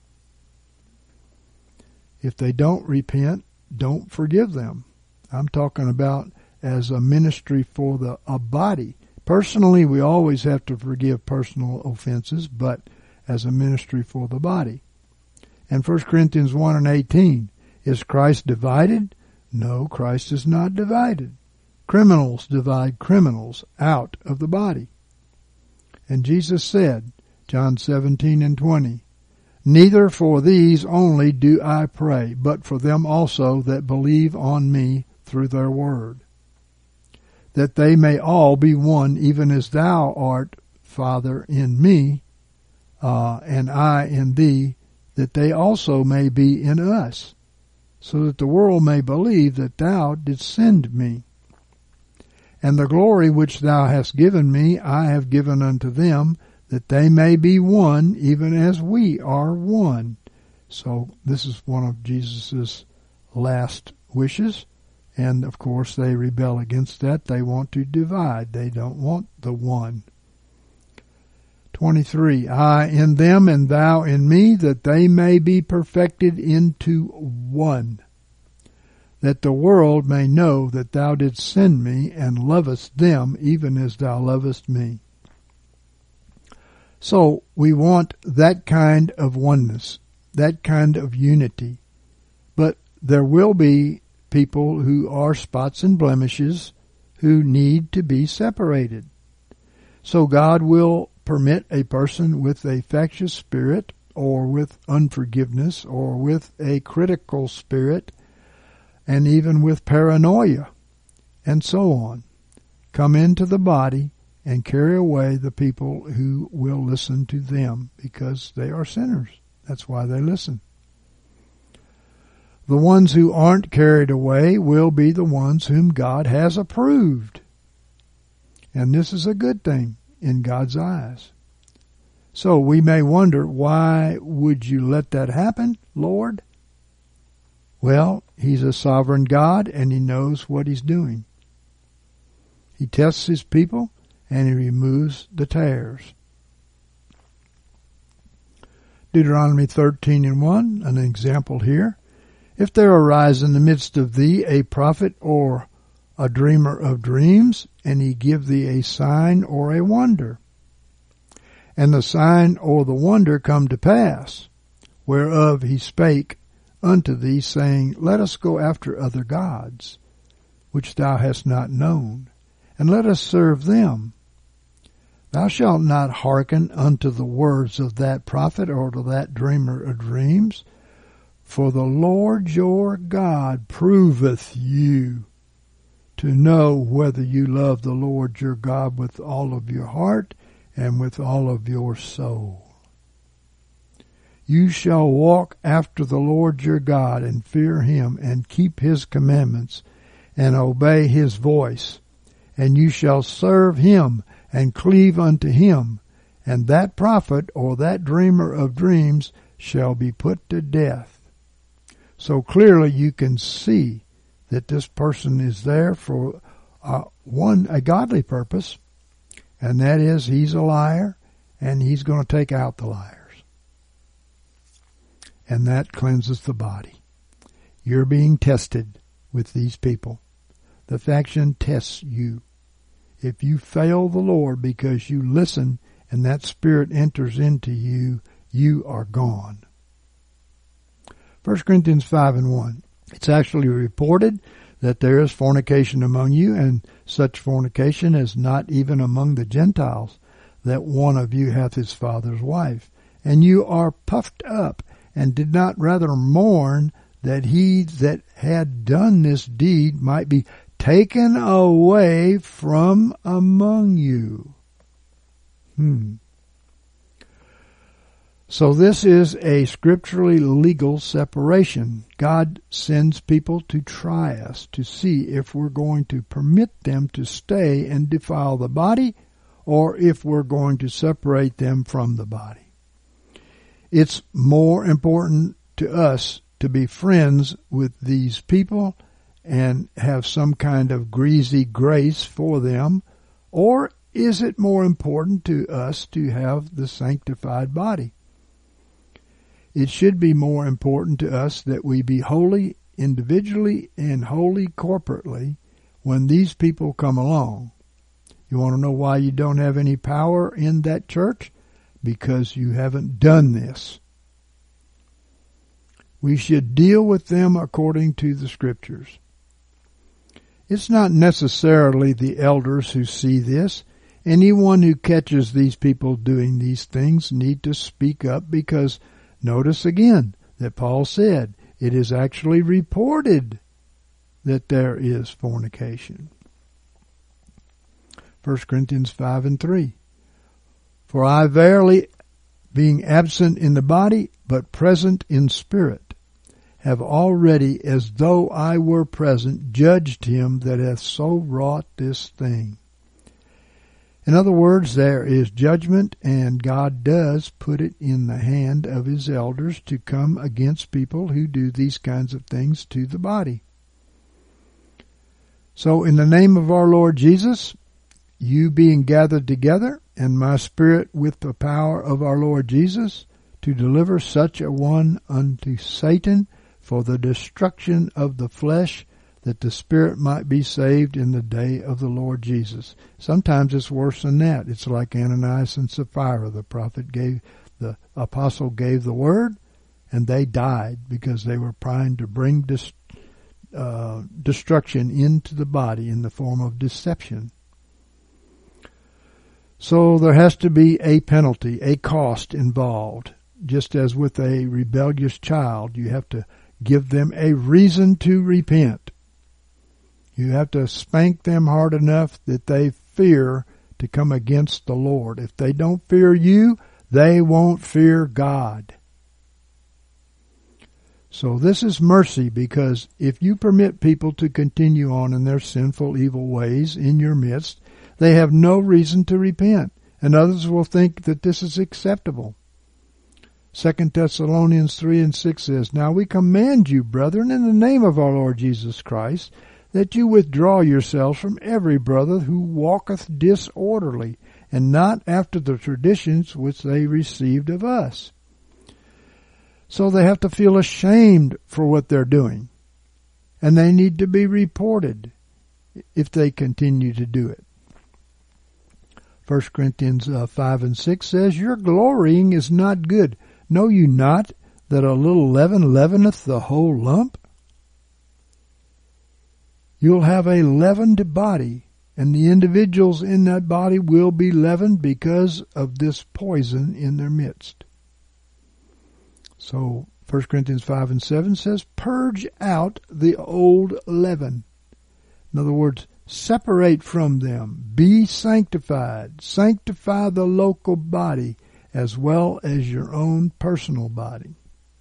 [SPEAKER 1] If they don't repent, don't forgive them. I'm talking about as a ministry for a body. Personally, we always have to forgive personal offenses, but as a ministry for the body. And 1 Corinthians 1:18, is Christ divided? No, Christ is not divided. Criminals divide criminals out of the body. And Jesus said, John 17:20, neither for these only do I pray, but for them also that believe on me through their word, that they may all be one, even as thou art, Father, in me, and I in thee, that they also may be in us, so that the world may believe that thou didst send me. And the glory which thou hast given me, I have given unto them, that they may be one, even as we are one. So this is one of Jesus' last wishes. And of course they rebel against that. They want to divide. They don't want the one. 23, I in them and thou in me, that they may be perfected into one, that the world may know that thou didst send me and lovest them even as thou lovest me. So we want that kind of oneness, that kind of unity. But there will be people who are spots and blemishes who need to be separated. So God will permit a person with a factious spirit, or with unforgiveness, or with a critical spirit, and even with paranoia, and so on, come into the body and carry away the people who will listen to them, because they are sinners. That's why they listen. The ones who aren't carried away will be the ones whom God has approved. And this is a good thing in God's eyes. So we may wonder, why would you let that happen, Lord? Well, He's a sovereign God, and He knows what He's doing. He tests His people, and He removes the tares. Deuteronomy 13:1, an example here. If there arise in the midst of thee a prophet or a dreamer of dreams, and he give thee a sign or a wonder, and the sign or the wonder come to pass, whereof he spake unto thee, saying, Let us go after other gods, which thou hast not known, and let us serve them. Thou shalt not hearken unto the words of that prophet or to that dreamer of dreams, for the Lord your God proveth you to know whether you love the Lord your God with all of your heart and with all of your soul. You shall walk after the Lord your God and fear Him and keep His commandments and obey His voice. And you shall serve Him and cleave unto Him, and that prophet or that dreamer of dreams shall be put to death. So clearly you can see that this person is there for a godly purpose, and that is he's a liar, and he's going to take out the liars. And that cleanses the body. You're being tested with these people. The faction tests you. If you fail the Lord because you listen and that spirit enters into you, you are gone. 1 Corinthians 5:1. It's actually reported that there is fornication among you, and such fornication is not even among the Gentiles, that one of you hath his father's wife. And you are puffed up, and did not rather mourn that he that had done this deed might be taken away from among you. So this is a scripturally legal separation. God sends people to try us, to see if we're going to permit them to stay and defile the body, or if we're going to separate them from the body. It's more important to us to be friends with these people and have some kind of greasy grace for them, or is it more important to us to have the sanctified body? It should be more important to us that we be holy individually and holy corporately when these people come along. You want to know why you don't have any power in that church? Because you haven't done this. We should deal with them according to the Scriptures. It's not necessarily the elders who see this. Anyone who catches these people doing these things need to speak up, because notice again that Paul said it is actually reported that there is fornication. 1 Corinthians 5:3. For I verily, being absent in the body, but present in spirit, have already, as though I were present, judged him that hath so wrought this thing. In other words, there is judgment, and God does put it in the hand of His elders to come against people who do these kinds of things to the body. So in the name of our Lord Jesus, you being gathered together, and my spirit with the power of our Lord Jesus, to deliver such a one unto Satan for the destruction of the flesh, that the spirit might be saved in the day of the Lord Jesus. Sometimes it's worse than that. It's like Ananias and Sapphira. The apostle gave the word, and they died because they were trying to bring destruction into the body in the form of deception. So there has to be a penalty, a cost involved. Just as with a rebellious child, you have to give them a reason to repent. You have to spank them hard enough that they fear to come against the Lord. If they don't fear you, they won't fear God. So this is mercy, because if you permit people to continue on in their sinful, evil ways in your midst, they have no reason to repent, and others will think that this is acceptable. 2 Thessalonians 3:6 says, "Now we command you, brethren, in the name of our Lord Jesus Christ, that you withdraw yourselves from every brother who walketh disorderly, and not after the traditions which they received of us." So they have to feel ashamed for what they're doing, and they need to be reported if they continue to do it. 1 Corinthians 5:6 says, "Your glorying is not good. Know you not that a little leaven leaveneth the whole lump?" You'll have a leavened body, and the individuals in that body will be leavened because of this poison in their midst. So 1 Corinthians 5:7 says, "Purge out the old leaven." In other words, separate from them. Be sanctified. Sanctify the local body as well as your own personal body,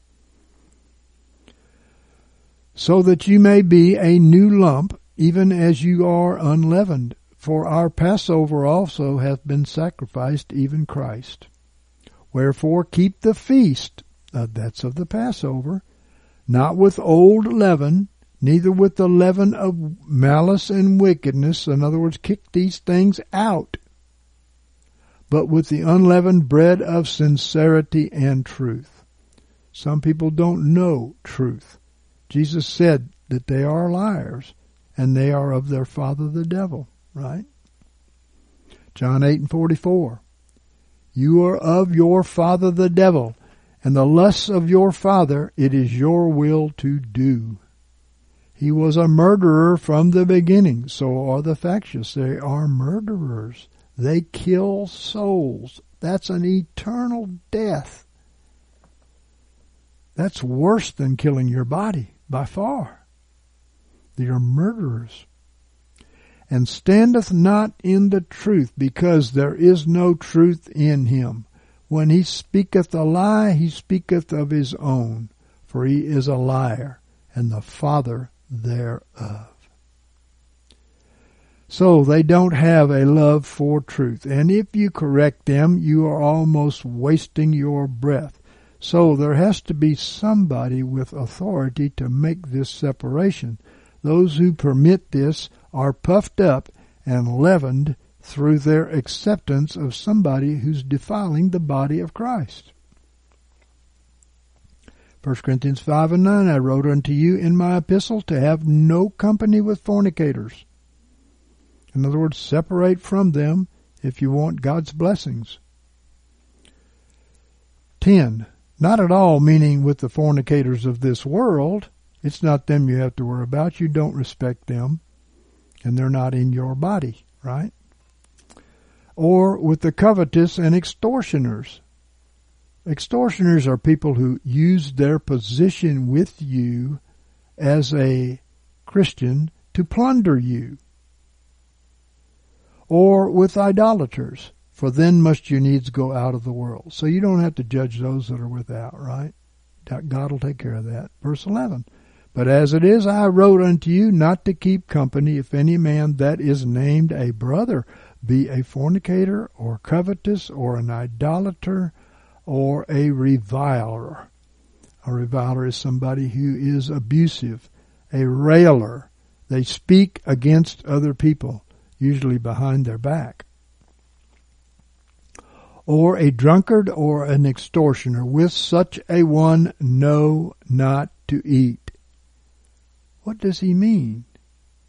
[SPEAKER 1] so that you may be a new lump, even as you are unleavened. For our Passover also hath been sacrificed, even Christ. Wherefore keep the feast, that's of the Passover, not with old leaven, neither with the leaven of malice and wickedness. In other words, kick these things out, but with the unleavened bread of sincerity and truth. Some people don't know truth. Jesus said that they are liars, and they are of their father the devil, right? John 8:44. "You are of your father the devil, and the lusts of your father it is your will to do." He was a murderer from the beginning. So are the factious. They are murderers. They kill souls. That's an eternal death. That's worse than killing your body, by far. They are murderers. "And standeth not in the truth, because there is no truth in him. When he speaketh a lie, he speaketh of his own, for he is a liar, and the father thereof." So they don't have a love for truth, and if you correct them, you are almost wasting your breath. So there has to be somebody with authority to make this separation. Those who permit this are puffed up and leavened through their acceptance of somebody who's defiling the body of Christ. 1 Corinthians 5:9, "I wrote unto you in my epistle to have no company with fornicators." In other words, separate from them if you want God's blessings. 10, "Not at all meaning with the fornicators of this world." It's not them you have to worry about. You don't respect them, and they're not in your body, right? "Or with the covetous and extortioners." Extortioners are people who use their position with you as a Christian to plunder you. "Or with idolaters, for then must you needs go out of the world." So you don't have to judge those that are without, right? God will take care of that. Verse 11, "But as it is, I wrote unto you not to keep company if any man that is named a brother be a fornicator, or covetous, or an idolater, or a reviler." A reviler is somebody who is abusive, a railer. They speak against other people, usually behind their back. "Or a drunkard, or an extortioner. With such a one know not to eat." What does he mean?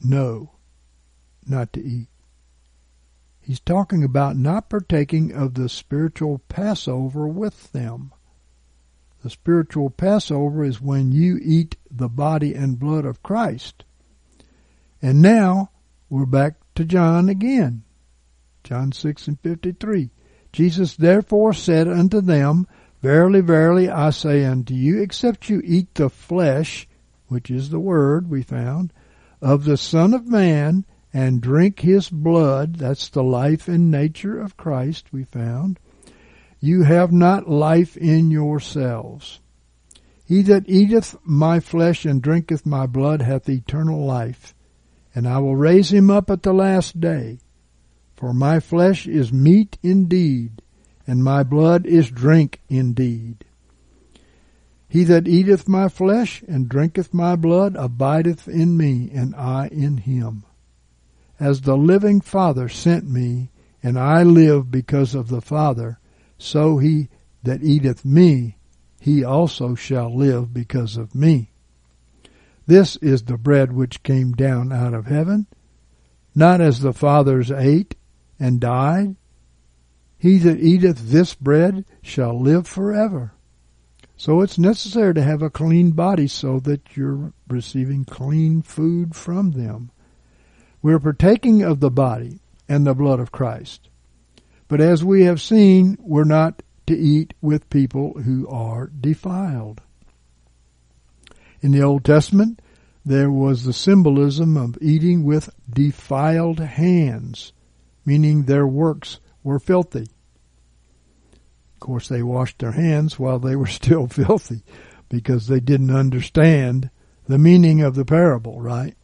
[SPEAKER 1] No, not to eat. He's talking about not partaking of the spiritual Passover with them. The spiritual Passover is when you eat the body and blood of Christ. And now we're back to John again. John 6:53. Jesus therefore said unto them, Verily, verily, I say unto you, except you eat the flesh, which is the word we found, of the Son of Man, and drink his blood, that's the life and nature of Christ we found, you have not life in yourselves. He that eateth my flesh and drinketh my blood hath eternal life, and I will raise him up at the last day. For my flesh is meat indeed, and my blood is drink indeed. He that eateth my flesh and drinketh my blood abideth in me, and I in him. As the living Father sent me, and I live because of the Father, so he that eateth me, he also shall live because of me. This is the bread which came down out of heaven, not as the fathers ate and died. He that eateth this bread shall live forever. So it's necessary to have a clean body so that you're receiving clean food from them. We're partaking of the body and the blood of Christ. But as we have seen, we're not to eat with people who are defiled. In the Old Testament, there was the symbolism of eating with defiled hands, meaning their works were filthy. Of course, they washed their hands while they were still filthy because they didn't understand the meaning of the parable, right?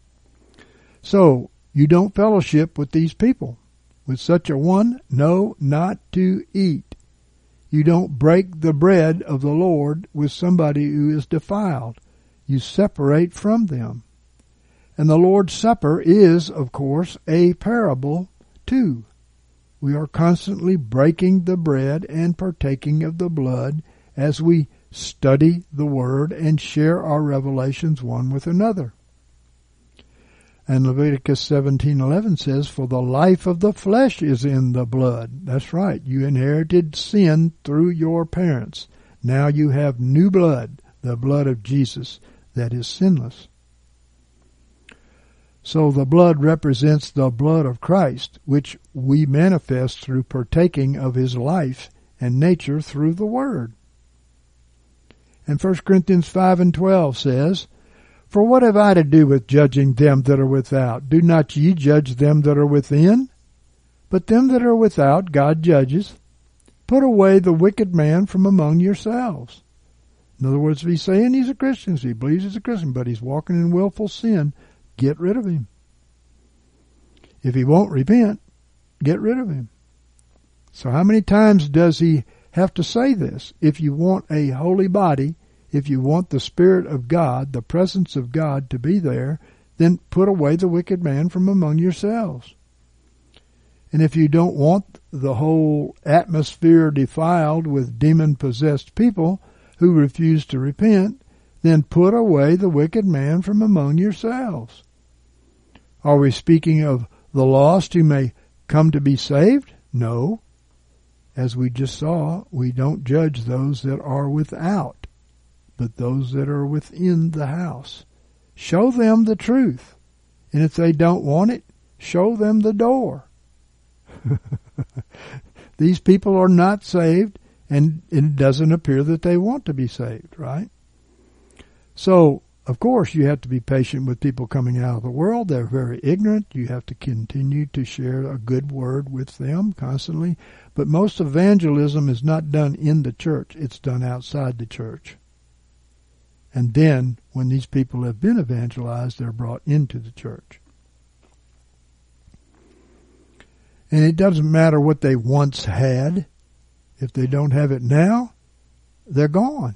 [SPEAKER 1] So, you don't fellowship with these people. With such a one, no, not to eat. You don't break the bread of the Lord with somebody who is defiled. You separate from them. And the Lord's Supper is, of course, a parable too. We are constantly breaking the bread and partaking of the blood as we study the Word and share our revelations one with another. And Leviticus 17:11 says, For the life of the flesh is in the blood. That's right. You inherited sin through your parents. Now you have new blood, the blood of Jesus, that is sinless. So the blood represents the blood of Christ, which we manifest through partaking of his life and nature through the Word. And 1 Corinthians 5:12 says, For what have I to do with judging them that are without? Do not ye judge them that are within? But them that are without God judges. Put away the wicked man from among yourselves. In other words, if he's saying he's a Christian, if he believes he's a Christian, but he's walking in willful sin, get rid of him. If he won't repent, get rid of him. So how many times does he have to say this? If you want a holy body, if you want the Spirit of God, the presence of God to be there, then put away the wicked man from among yourselves. And if you don't want the whole atmosphere defiled with demon-possessed people who refuse to repent, then put away the wicked man from among yourselves. Are we speaking of the lost who may come to be saved? No. As we just saw, we don't judge those that are without, but those that are within the house. Show them the truth. And if they don't want it, show them the door. These people are not saved, and it doesn't appear that they want to be saved, right? So, of course, you have to be patient with people coming out of the world. They're very ignorant. You have to continue to share a good word with them constantly. But most evangelism is not done in the church. It's done outside the church. And then, when these people have been evangelized, they're brought into the church. And it doesn't matter what they once had. If they don't have it now, they're gone.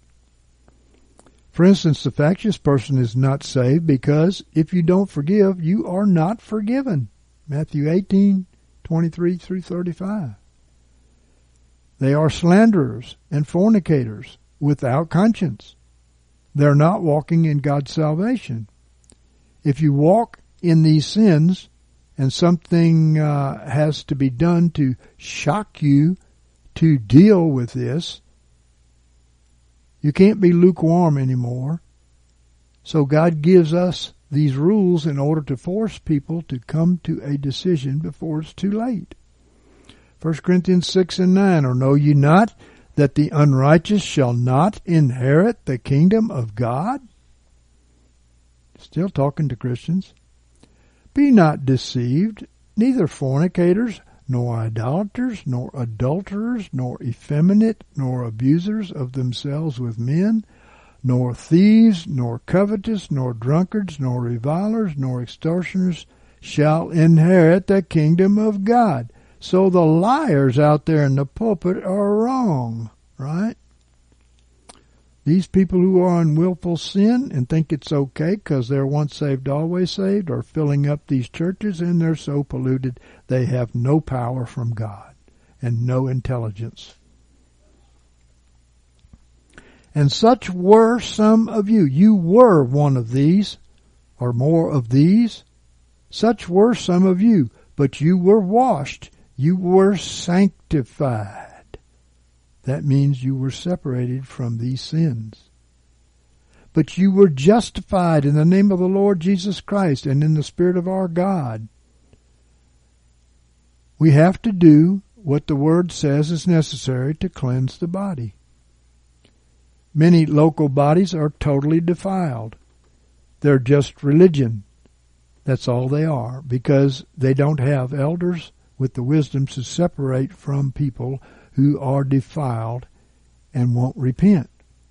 [SPEAKER 1] For instance, the factious person is not saved because if you don't forgive, you are not forgiven. Matthew 18:23 through 35. They are slanderers and fornicators without conscience. They're not walking in God's salvation. If you walk in these sins, and something has to be done to shock you to deal with this, you can't be lukewarm anymore. So God gives us these rules in order to force people to come to a decision before it's too late. 1 Corinthians 6:9, or know ye not that the unrighteous shall not inherit the kingdom of God? Still talking to Christians. Be not deceived, neither fornicators, nor idolaters, nor adulterers, nor effeminate, nor abusers of themselves with men, nor thieves, nor covetous, nor drunkards, nor revilers, nor extortioners shall inherit the kingdom of God. So the liars out there in the pulpit are wrong, right? These people who are in willful sin and think it's okay because they're once saved, always saved, are filling up these churches, and they're so polluted they have no power from God and no intelligence. And such were some of you. You were one of these, or more of these. Such were some of you, but you were washed. You were sanctified. That means you were separated from these sins. But you were justified in the name of the Lord Jesus Christ and in the Spirit of our God. We have to do what the Word says is necessary to cleanse the body. Many local bodies are totally defiled. They're just religion. That's all they are, because they don't have elders with the wisdom to separate from people who are defiled and won't repent.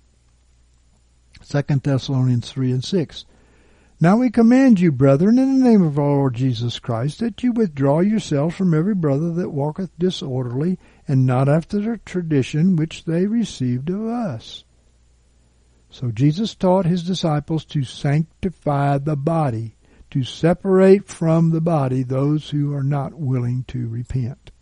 [SPEAKER 1] 2 Thessalonians 3:6. Now we command you, brethren, in the name of our Lord Jesus Christ, that you withdraw yourselves from every brother that walketh disorderly, and not after the tradition which they received of us. So Jesus taught his disciples to sanctify the body, to separate from the body those who are not willing to repent.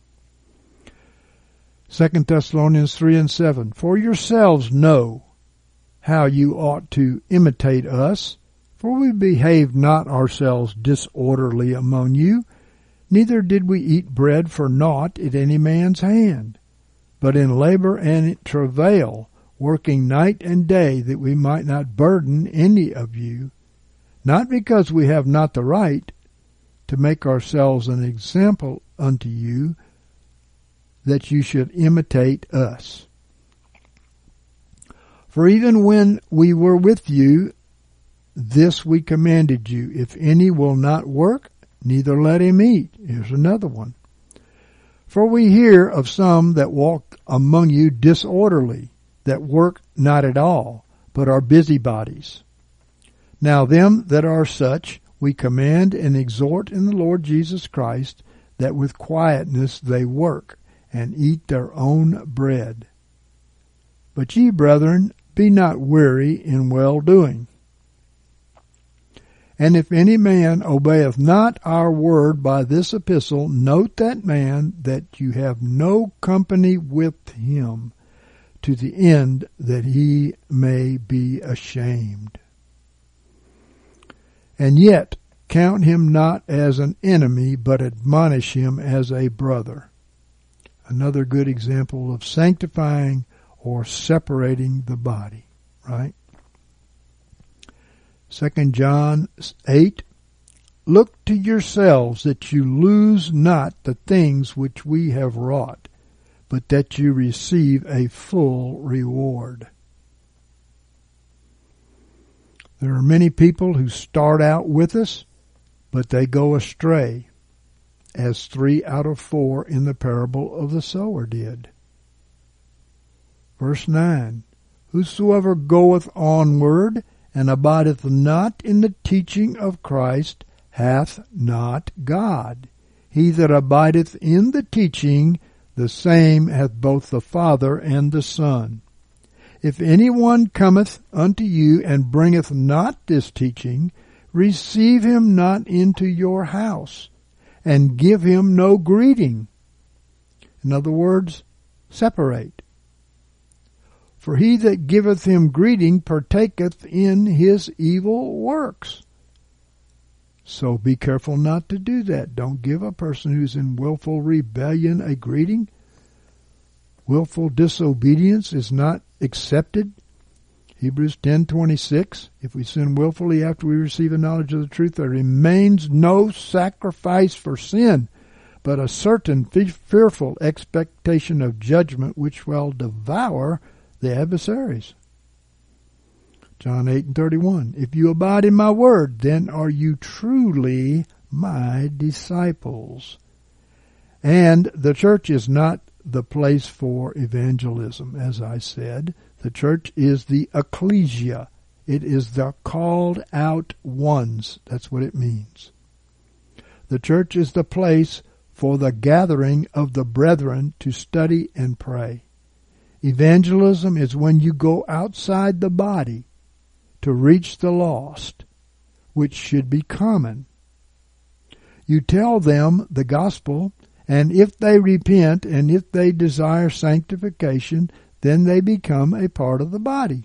[SPEAKER 1] 2 Thessalonians 3:7. For yourselves know how you ought to imitate us, for we behaved not ourselves disorderly among you, neither did we eat bread for naught at any man's hand, but in labor and travail, working night and day, that we might not burden any of you, not because we have not the right to make ourselves an example unto you, that you should imitate us. For even when we were with you, this we commanded you, if any will not work, neither let him eat. Here's another one. For we hear of some that walk among you disorderly, that work not at all, but are busybodies. Now them that are such we command and exhort in the Lord Jesus Christ, that with quietness they work, and eat their own bread. But ye, brethren, be not weary in well-doing. And if any man obeyeth not our word by this epistle, note that man, that you have no company with him, to the end that he may be ashamed. And yet count him not as an enemy, but admonish him as a brother. Another good example of sanctifying or separating the body, right? 2 John 8, look to yourselves that you lose not the things which we have wrought, but that you receive a full reward. There are many people who start out with us, but they go astray, as 3 out of 4 in the parable of the sower did. Verse 9, whosoever goeth onward and abideth not in the teaching of Christ hath not God. He that abideth in the teaching, the same hath both the Father and the Son. If any one cometh unto you and bringeth not this teaching, receive him not into your house, and give him no greeting. In other words, separate. For he that giveth him greeting partaketh in his evil works. So be careful not to do that. Don't give a person who's in willful rebellion a greeting. Willful disobedience is not accepted. Hebrews 10:26, if we sin willfully after we receive a knowledge of the truth, there remains no sacrifice for sin, but a certain fearful expectation of judgment which will devour the adversaries. John 8:31, if you abide in my word, then are you truly my disciples. And the church is not the place for evangelism, as I said. The church is the ecclesia. It is the called out ones. That's what it means. The church is the place for the gathering of the brethren to study and pray. Evangelism is when you go outside the body to reach the lost, which should be common. You tell them the gospel, and if they repent and if they desire sanctification, then they become a part of the body.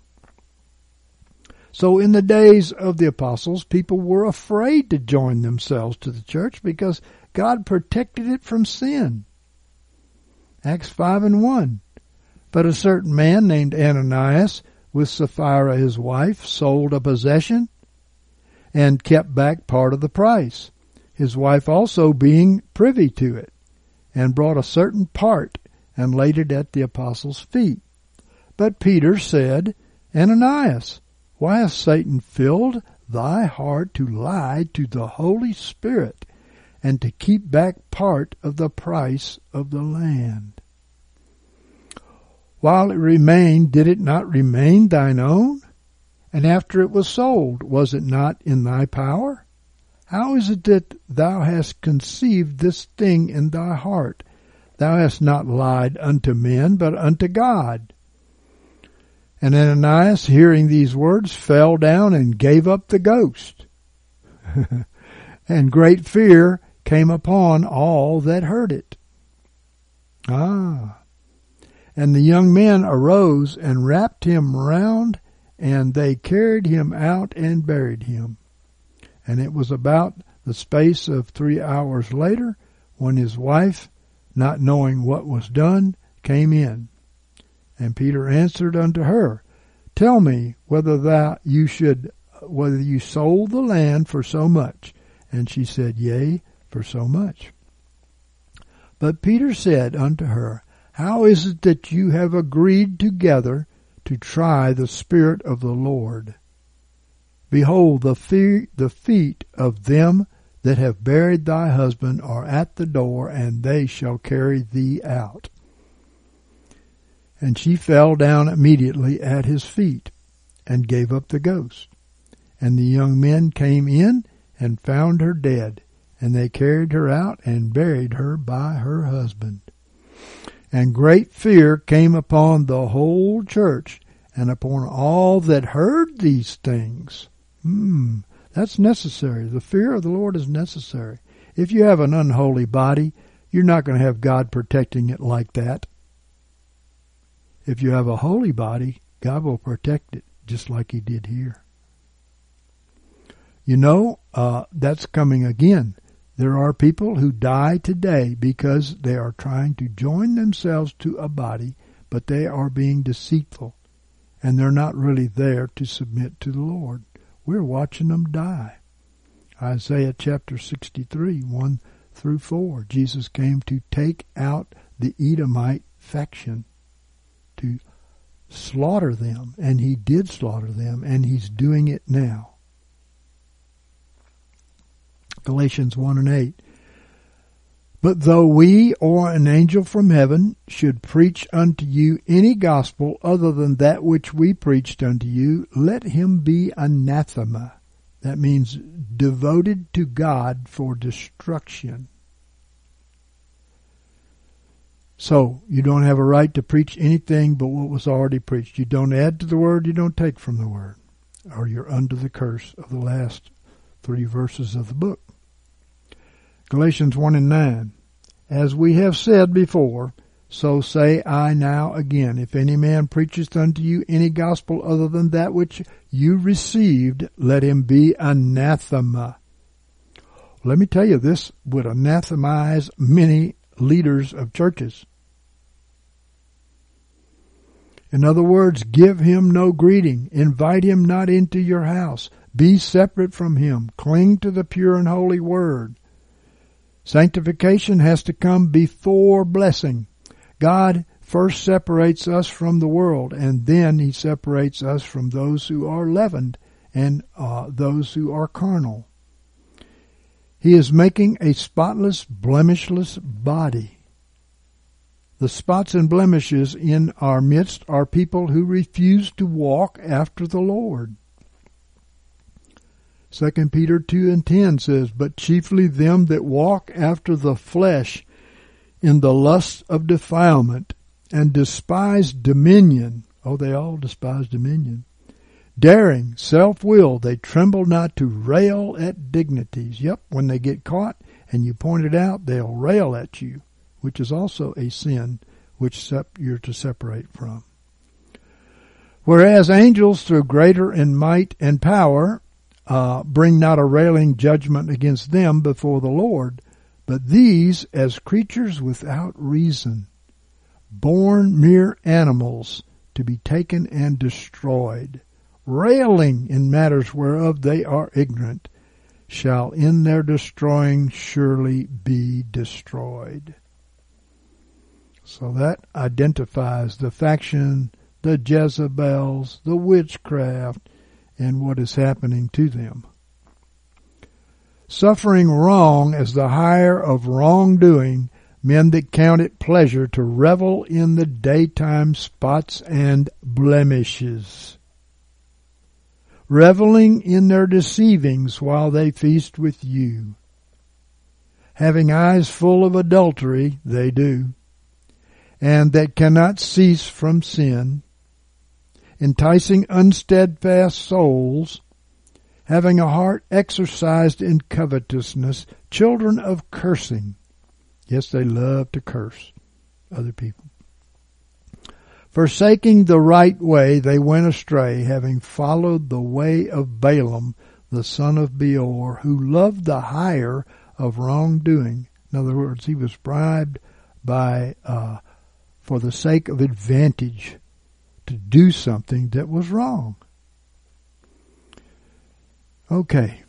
[SPEAKER 1] So in the days of the apostles, people were afraid to join themselves to the church because God protected it from sin. Acts 5:1. But a certain man named Ananias, with Sapphira his wife, sold a possession and kept back part of the price, his wife also being privy to it, and brought a certain part and laid it at the apostles' feet. But Peter said, Ananias, why has Satan filled thy heart to lie to the Holy Spirit and to keep back part of the price of the land? While it remained, did it not remain thine own? And after it was sold, was it not in thy power? How is it that thou hast conceived this thing in thy heart? Thou hast not lied unto men, but unto God. And Ananias, hearing these words, fell down and gave up the ghost. And great fear came upon all that heard it. And the young men arose and wrapped him round, and they carried him out and buried him. And it was about the space of 3 hours later, when his wife, not knowing what was done, came in. And Peter answered unto her, Tell me whether you sold the land for so much. And she said, Yea, for so much. But Peter said unto her, How is it that you have agreed together to try the Spirit of the Lord? Behold, the feet of them that have buried thy husband are at the door, and they shall carry thee out. And she fell down immediately at his feet, and gave up the ghost. And the young men came in, and found her dead, and they carried her out, and buried her by her husband. And great fear came upon the whole church, and upon all that heard these things. That's necessary. The fear of the Lord is necessary. If you have an unholy body, you're not going to have God protecting it like that. If you have a holy body, God will protect it just like He did here. You know, that's coming again. There are people who die today because they are trying to join themselves to a body, but they are being deceitful, and they're not really there to submit to the Lord. We're watching them die. Isaiah chapter 63, 1-4. Jesus came to take out the Edomite faction, to slaughter them, and He did slaughter them, and He's doing it now. Galatians 1:8. But though we or an angel from heaven should preach unto you any gospel other than that which we preached unto you, let him be anathema. That means devoted to God for destruction. So, you don't have a right to preach anything but what was already preached. You don't add to the word, you don't take from the word. Or you're under the curse of the last 3 verses of the book. Galatians 1:9. As we have said before, so say I now again, if any man preacheth unto you any gospel other than that which you received, let him be anathema. Let me tell you, this would anathemize many leaders of churches. In other words, give him no greeting. Invite him not into your house. Be separate from him. Cling to the pure and holy word. Sanctification has to come before blessing. God first separates us from the world, and then he separates us from those who are leavened and those who are carnal. He is making a spotless, blemishless body. The spots and blemishes in our midst are people who refuse to walk after the Lord. 2 Peter 2:10 says, "But chiefly them that walk after the flesh in the lusts of defilement, and despise dominion." Oh, they all despise dominion. "Daring, self-willed, they tremble not to rail at dignities." Yep, when they get caught and you point it out, they'll rail at you, which is also a sin which you're to separate from. "Whereas angels, through greater in might and power, bring not a railing judgment against them before the Lord, but these as creatures without reason, born mere animals, to be taken and destroyed, railing in matters whereof they are ignorant, shall in their destroying surely be destroyed." So that identifies the faction, the Jezebels, the witchcraft, and what is happening to them. Suffering wrong as the hire of wrongdoing, men that count it pleasure to revel in the daytime spots and blemishes, reveling in their deceivings while they feast with you. Having eyes full of adultery, they do, and that cannot cease from sin, enticing unsteadfast souls, having a heart exercised in covetousness, children of cursing. Yes, they love to curse other people. Forsaking the right way, they went astray, having followed the way of Balaam, the son of Beor, who loved the hire of wrongdoing. In other words, he was bribed for the sake of advantage to do something that was wrong. Okay.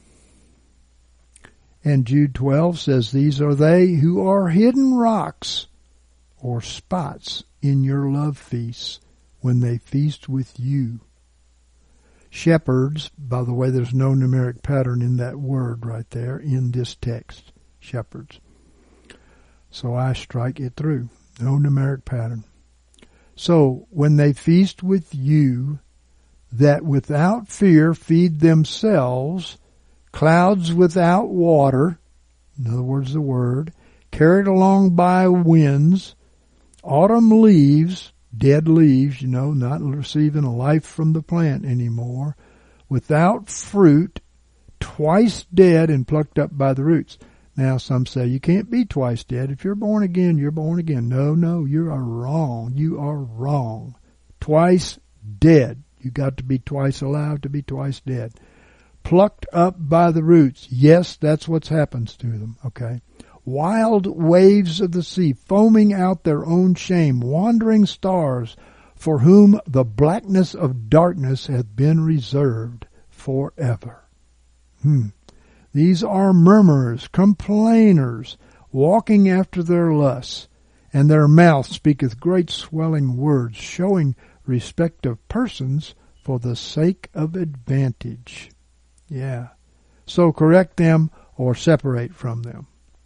[SPEAKER 1] And Jude 12 says, "These are they who are hidden rocks or spots in your love feasts when they feast with you." Shepherds, by the way, there's no numeric pattern in that word right there in this text. Shepherds. So I strike it through. No numeric pattern. So when they feast with you, that without fear feed themselves, clouds without water, in other words the word, carried along by winds, autumn leaves, dead leaves, not receiving a life from the plant anymore, without fruit, twice dead and plucked up by the roots. Now some say you can't be twice dead. If you're born again, you're born again. No, you are wrong. You are wrong. Twice dead. You got to be twice alive to be twice dead. Plucked up by the roots. Yes, that's what happens to them, okay? Wild waves of the sea, foaming out their own shame, wandering stars, for whom the blackness of darkness hath been reserved forever. These are murmurers, complainers, walking after their lusts, and their mouth speaketh great swelling words, showing respect of persons for the sake of advantage. Yeah. So correct them or separate from them.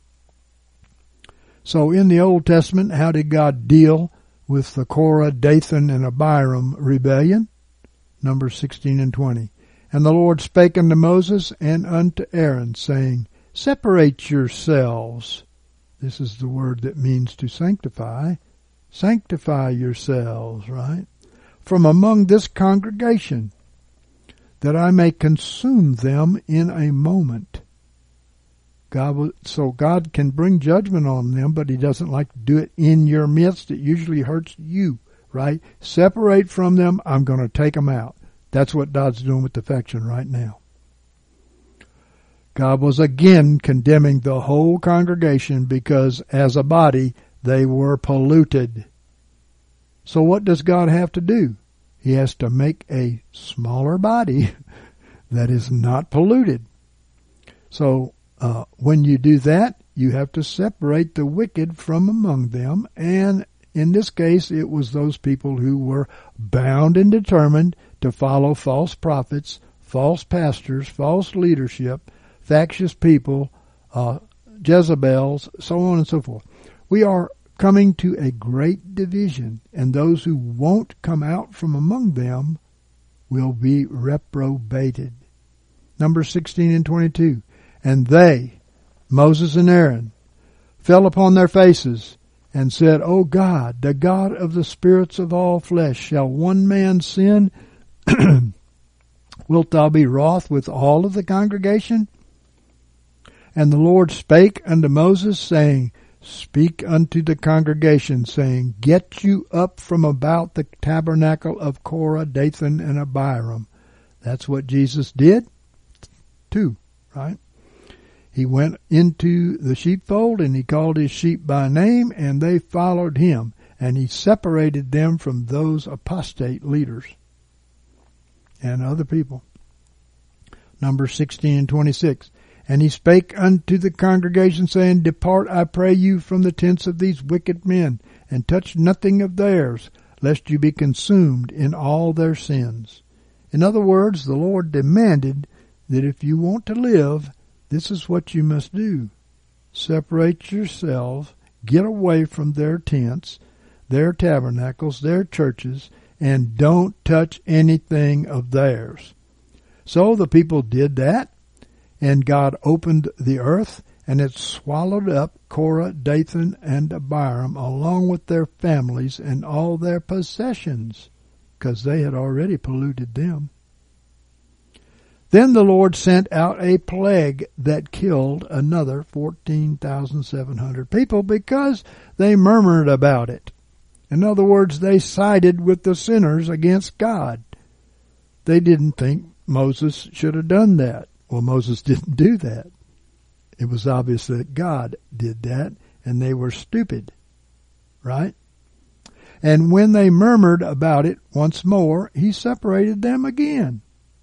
[SPEAKER 1] So in the Old Testament, how did God deal with the Korah, Dathan, and Abiram rebellion? Numbers 16 and 20. "And the Lord spake unto Moses and unto Aaron, saying, Separate yourselves." This is the word that means to sanctify. Sanctify yourselves, right? "From among this congregation, that I may consume them in a moment." So God can bring judgment on them, but he doesn't like to do it in your midst. It usually hurts you, right? Separate from them. I'm going to take them out. That's what God's doing with the faction right now. God was again condemning the whole congregation because as a body they were polluted. So what does God have to do? He has to make a smaller body that is not polluted. So when you do that, you have to separate the wicked from among them, and in this case it was those people who were bound and determined to follow false prophets, false pastors, false leadership, factious people, Jezebels, so on and so forth. We are coming to a great division, and those who won't come out from among them will be reprobated. Numbers 16 and 22. And they, Moses and Aaron, fell upon their faces and said, O God, the God of the spirits of all flesh, shall one man sin? Wilt thou be wroth with all of the congregation? And the Lord spake unto Moses, saying, Speak unto the congregation, saying, Get you up from about the tabernacle of Korah, Dathan, and Abiram. That's what Jesus did too, right? He went into the sheepfold, and he called his sheep by name, and they followed him, and he separated them from those apostate leaders and other people. Numbers 16 and 26. And he spake unto the congregation, saying, Depart, I pray you, from the tents of these wicked men, and touch nothing of theirs, lest you be consumed in all their sins. In other words, the Lord demanded that if you want to live, this is what you must do. Separate yourself, get away from their tents, their tabernacles, their churches, and don't touch anything of theirs. So the people did that, and God opened the earth, and it swallowed up Korah, Dathan, and Abiram, along with their families and all their possessions, because they had already polluted them. Then the Lord sent out a plague that killed another 14,700 people because they murmured about it. In other words, they sided with the sinners against God. They didn't think Moses should have done that. Well, Moses didn't do that. It was obvious that God did that, and they were stupid, right? And when they murmured about it once more, he separated them again.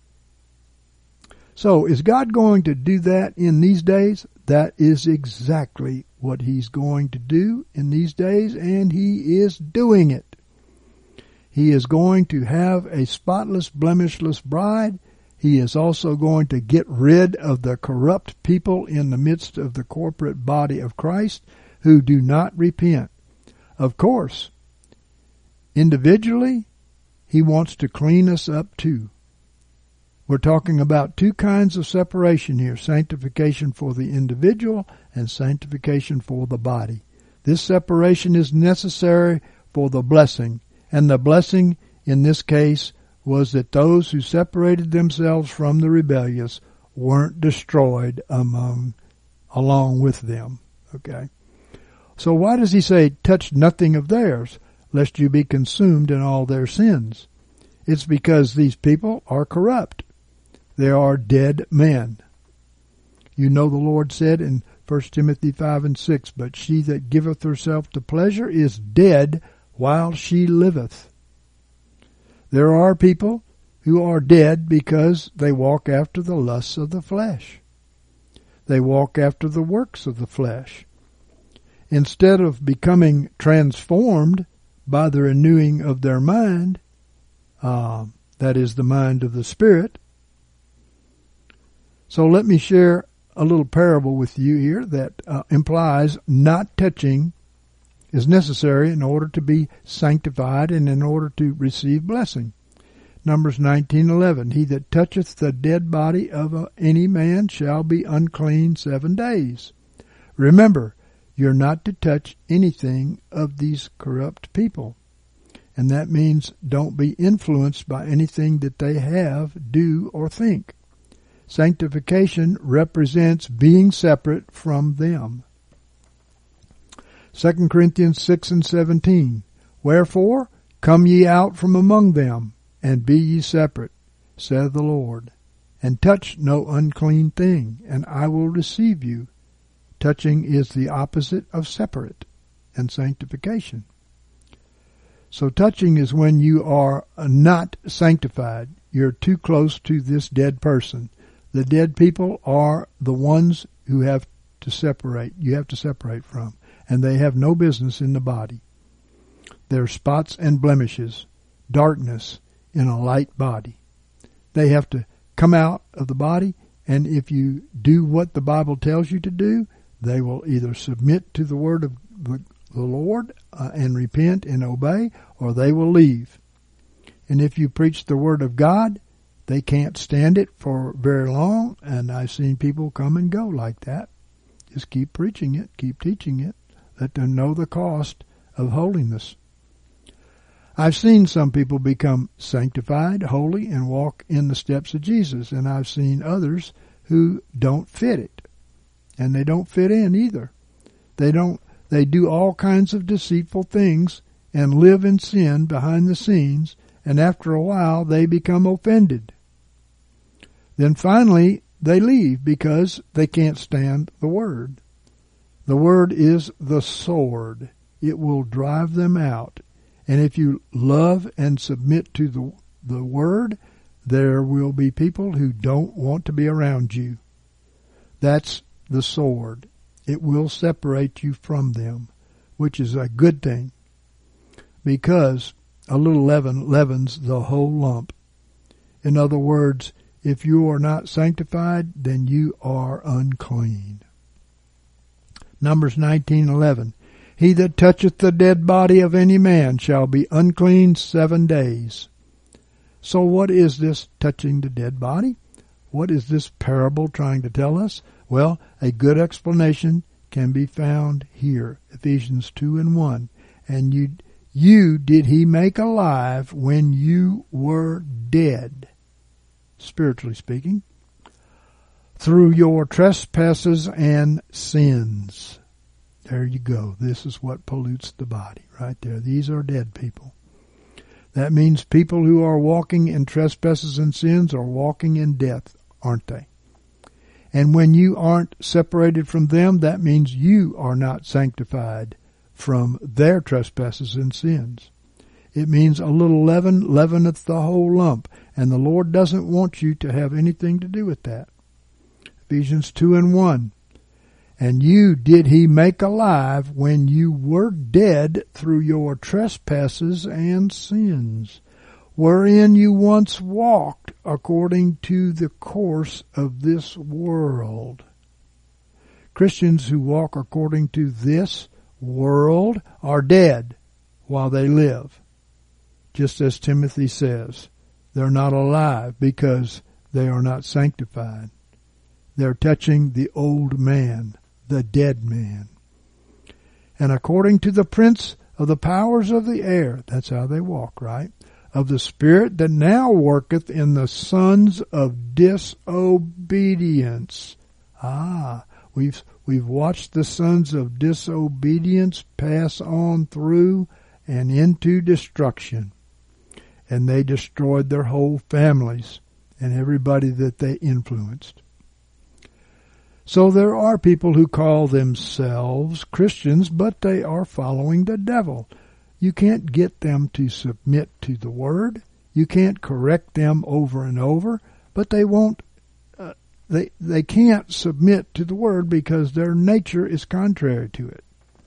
[SPEAKER 1] So, is God going to do that in these days? That is exactly what he's going to do in these days, and he is doing it. He is going to have a spotless, blemishless bride. He is also going to get rid of the corrupt people in the midst of the corporate body of Christ who do not repent. Of course, individually, he wants to clean us up too. We're talking about two kinds of separation here, sanctification for the individual and sanctification for the body. This separation is necessary for the blessing, and the blessing in this case was that those who separated themselves from the rebellious weren't destroyed along with them. Okay? So why does he say, touch nothing of theirs, lest you be consumed in all their sins? It's because these people are corrupt. They are dead men. You know the Lord said in 1 Timothy 5 and 6, But she that giveth herself to pleasure is dead while she liveth. There are people who are dead because they walk after the lusts of the flesh. They walk after the works of the flesh. Instead of becoming transformed by the renewing of their mind, that is the mind of the Spirit. So let me share a little parable with you here that implies not touching is necessary in order to be sanctified and in order to receive blessing. Numbers 19:11, He that toucheth the dead body of any man shall be unclean 7 days. Remember, you're not to touch anything of these corrupt people. And that means don't be influenced by anything that they have, do, or think. Sanctification represents being separate from them. 2 Corinthians 6 and 17, Wherefore, come ye out from among them, and be ye separate, saith the Lord, and touch no unclean thing, and I will receive you. Touching is the opposite of separate and sanctification. So touching is when you are not sanctified. You're too close to this dead person. The dead people are the ones who have to separate. You have to separate from. And they have no business in the body. They're spots and blemishes, darkness in a light body. They have to come out of the body, and if you do what the Bible tells you to do, they will either submit to the word of the Lord and repent and obey, or they will leave. And if you preach the word of God, they can't stand it for very long, and I've seen people come and go like that. Just keep preaching it, keep teaching it. Let them know the cost of holiness. I've seen some people become sanctified, holy, and walk in the steps of Jesus, and I've seen others who don't fit it, and they don't fit in either. They do all kinds of deceitful things and live in sin behind the scenes, and after a while they become offended. Then finally they leave because they can't stand the Word. The Word is the sword. It will drive them out. And if you love and submit to the Word, there will be people who don't want to be around you. That's the sword. It will separate you from them, which is a good thing, because a little leaven leavens the whole lump. In other words, if you are not sanctified, then you are unclean. Numbers 19:11. He that toucheth the dead body of any man shall be unclean 7 days. So what is this touching the dead body? What is this parable trying to tell us? Well, a good explanation can be found here, Ephesians 2:1. And you did he make alive when you were dead, spiritually speaking, through your trespasses and sins. There you go. This is what pollutes the body right there. These are dead people. That means people who are walking in trespasses and sins are walking in death, aren't they? And when you aren't separated from them, that means you are not sanctified from their trespasses and sins. It means a little leaven leaveneth the whole lump, and the Lord doesn't want you to have anything to do with that. Ephesians 2:1. And you did he make alive when you were dead through your trespasses and sins, wherein you once walked according to the course of this world. Christians who walk according to this world are dead while they live. Just as Timothy says, they're not alive because they are not sanctified. They're touching the old man, the dead man. And according to the prince of the powers of the air, that's how they walk, right? Of the spirit that now worketh in the sons of disobedience. We've watched the sons of disobedience pass on through and into destruction. And they destroyed their whole families and everybody that they influenced. So there are people who call themselves Christians, but they are following the devil. You can't get them to submit to the Word. You can't correct them over and over, but they won't. They can't submit to the Word because their nature is contrary to it.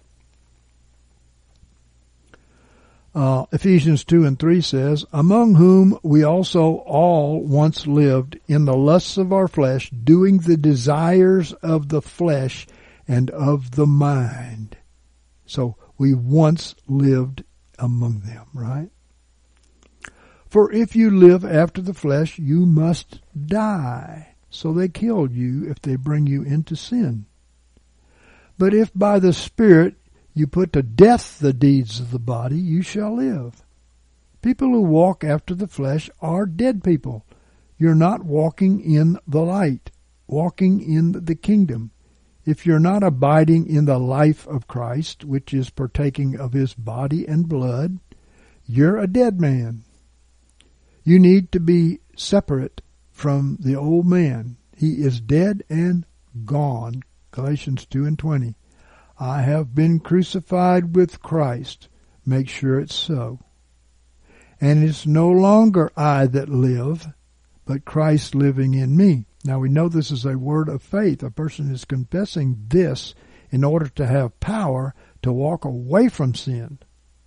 [SPEAKER 1] Ephesians 2:3 says, among whom we also all once lived in the lusts of our flesh, doing the desires of the flesh and of the mind. So we once lived among them, right? For if you live after the flesh, you must die. So they kill you if they bring you into sin. But if by the Spirit you put to death the deeds of the body, you shall live. People who walk after the flesh are dead people. You're not walking in the light, walking in the kingdom. If you're not abiding in the life of Christ, which is partaking of his body and blood, you're a dead man. You need to be separate from the old man. He is dead and gone. Galatians 2:20. I have been crucified with Christ. Make sure it's so. And it's no longer I that live, but Christ living in me. Now we know this is a word of faith. A person is confessing this in order to have power to walk away from sin.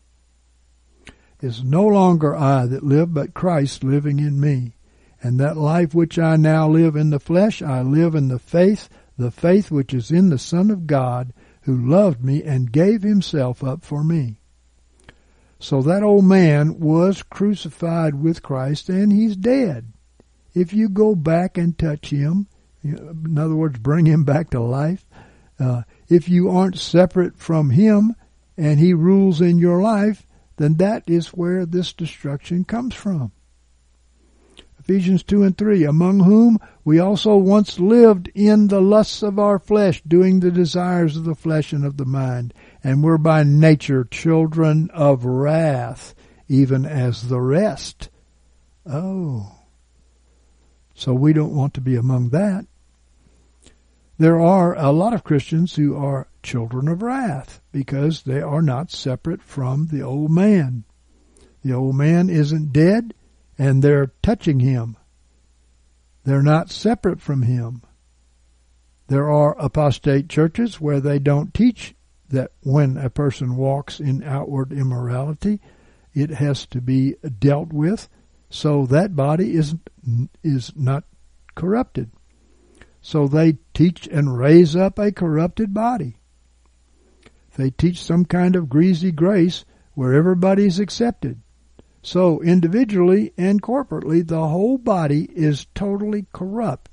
[SPEAKER 1] It's no longer I that live, but Christ living in me. And that life which I now live in the flesh, I live in the faith which is in the Son of God, who loved me and gave himself up for me. So that old man was crucified with Christ, and he's dead. If you go back and touch him, in other words, bring him back to life, if you aren't separate from him and he rules in your life, then that is where this destruction comes from. Ephesians 2:3, among whom we also once lived in the lusts of our flesh, doing the desires of the flesh and of the mind, and were by nature children of wrath, even as the rest. Oh, so we don't want to be among that. There are a lot of Christians who are children of wrath because they are not separate from the old man. The old man isn't dead, and they're touching him. They're not separate from him. There are apostate churches where they don't teach that when a person walks in outward immorality, it has to be dealt with, so that body is not corrupted. So they teach and raise up a corrupted body. They teach some kind of greasy grace where everybody's accepted. So individually and corporately, the whole body is totally corrupt.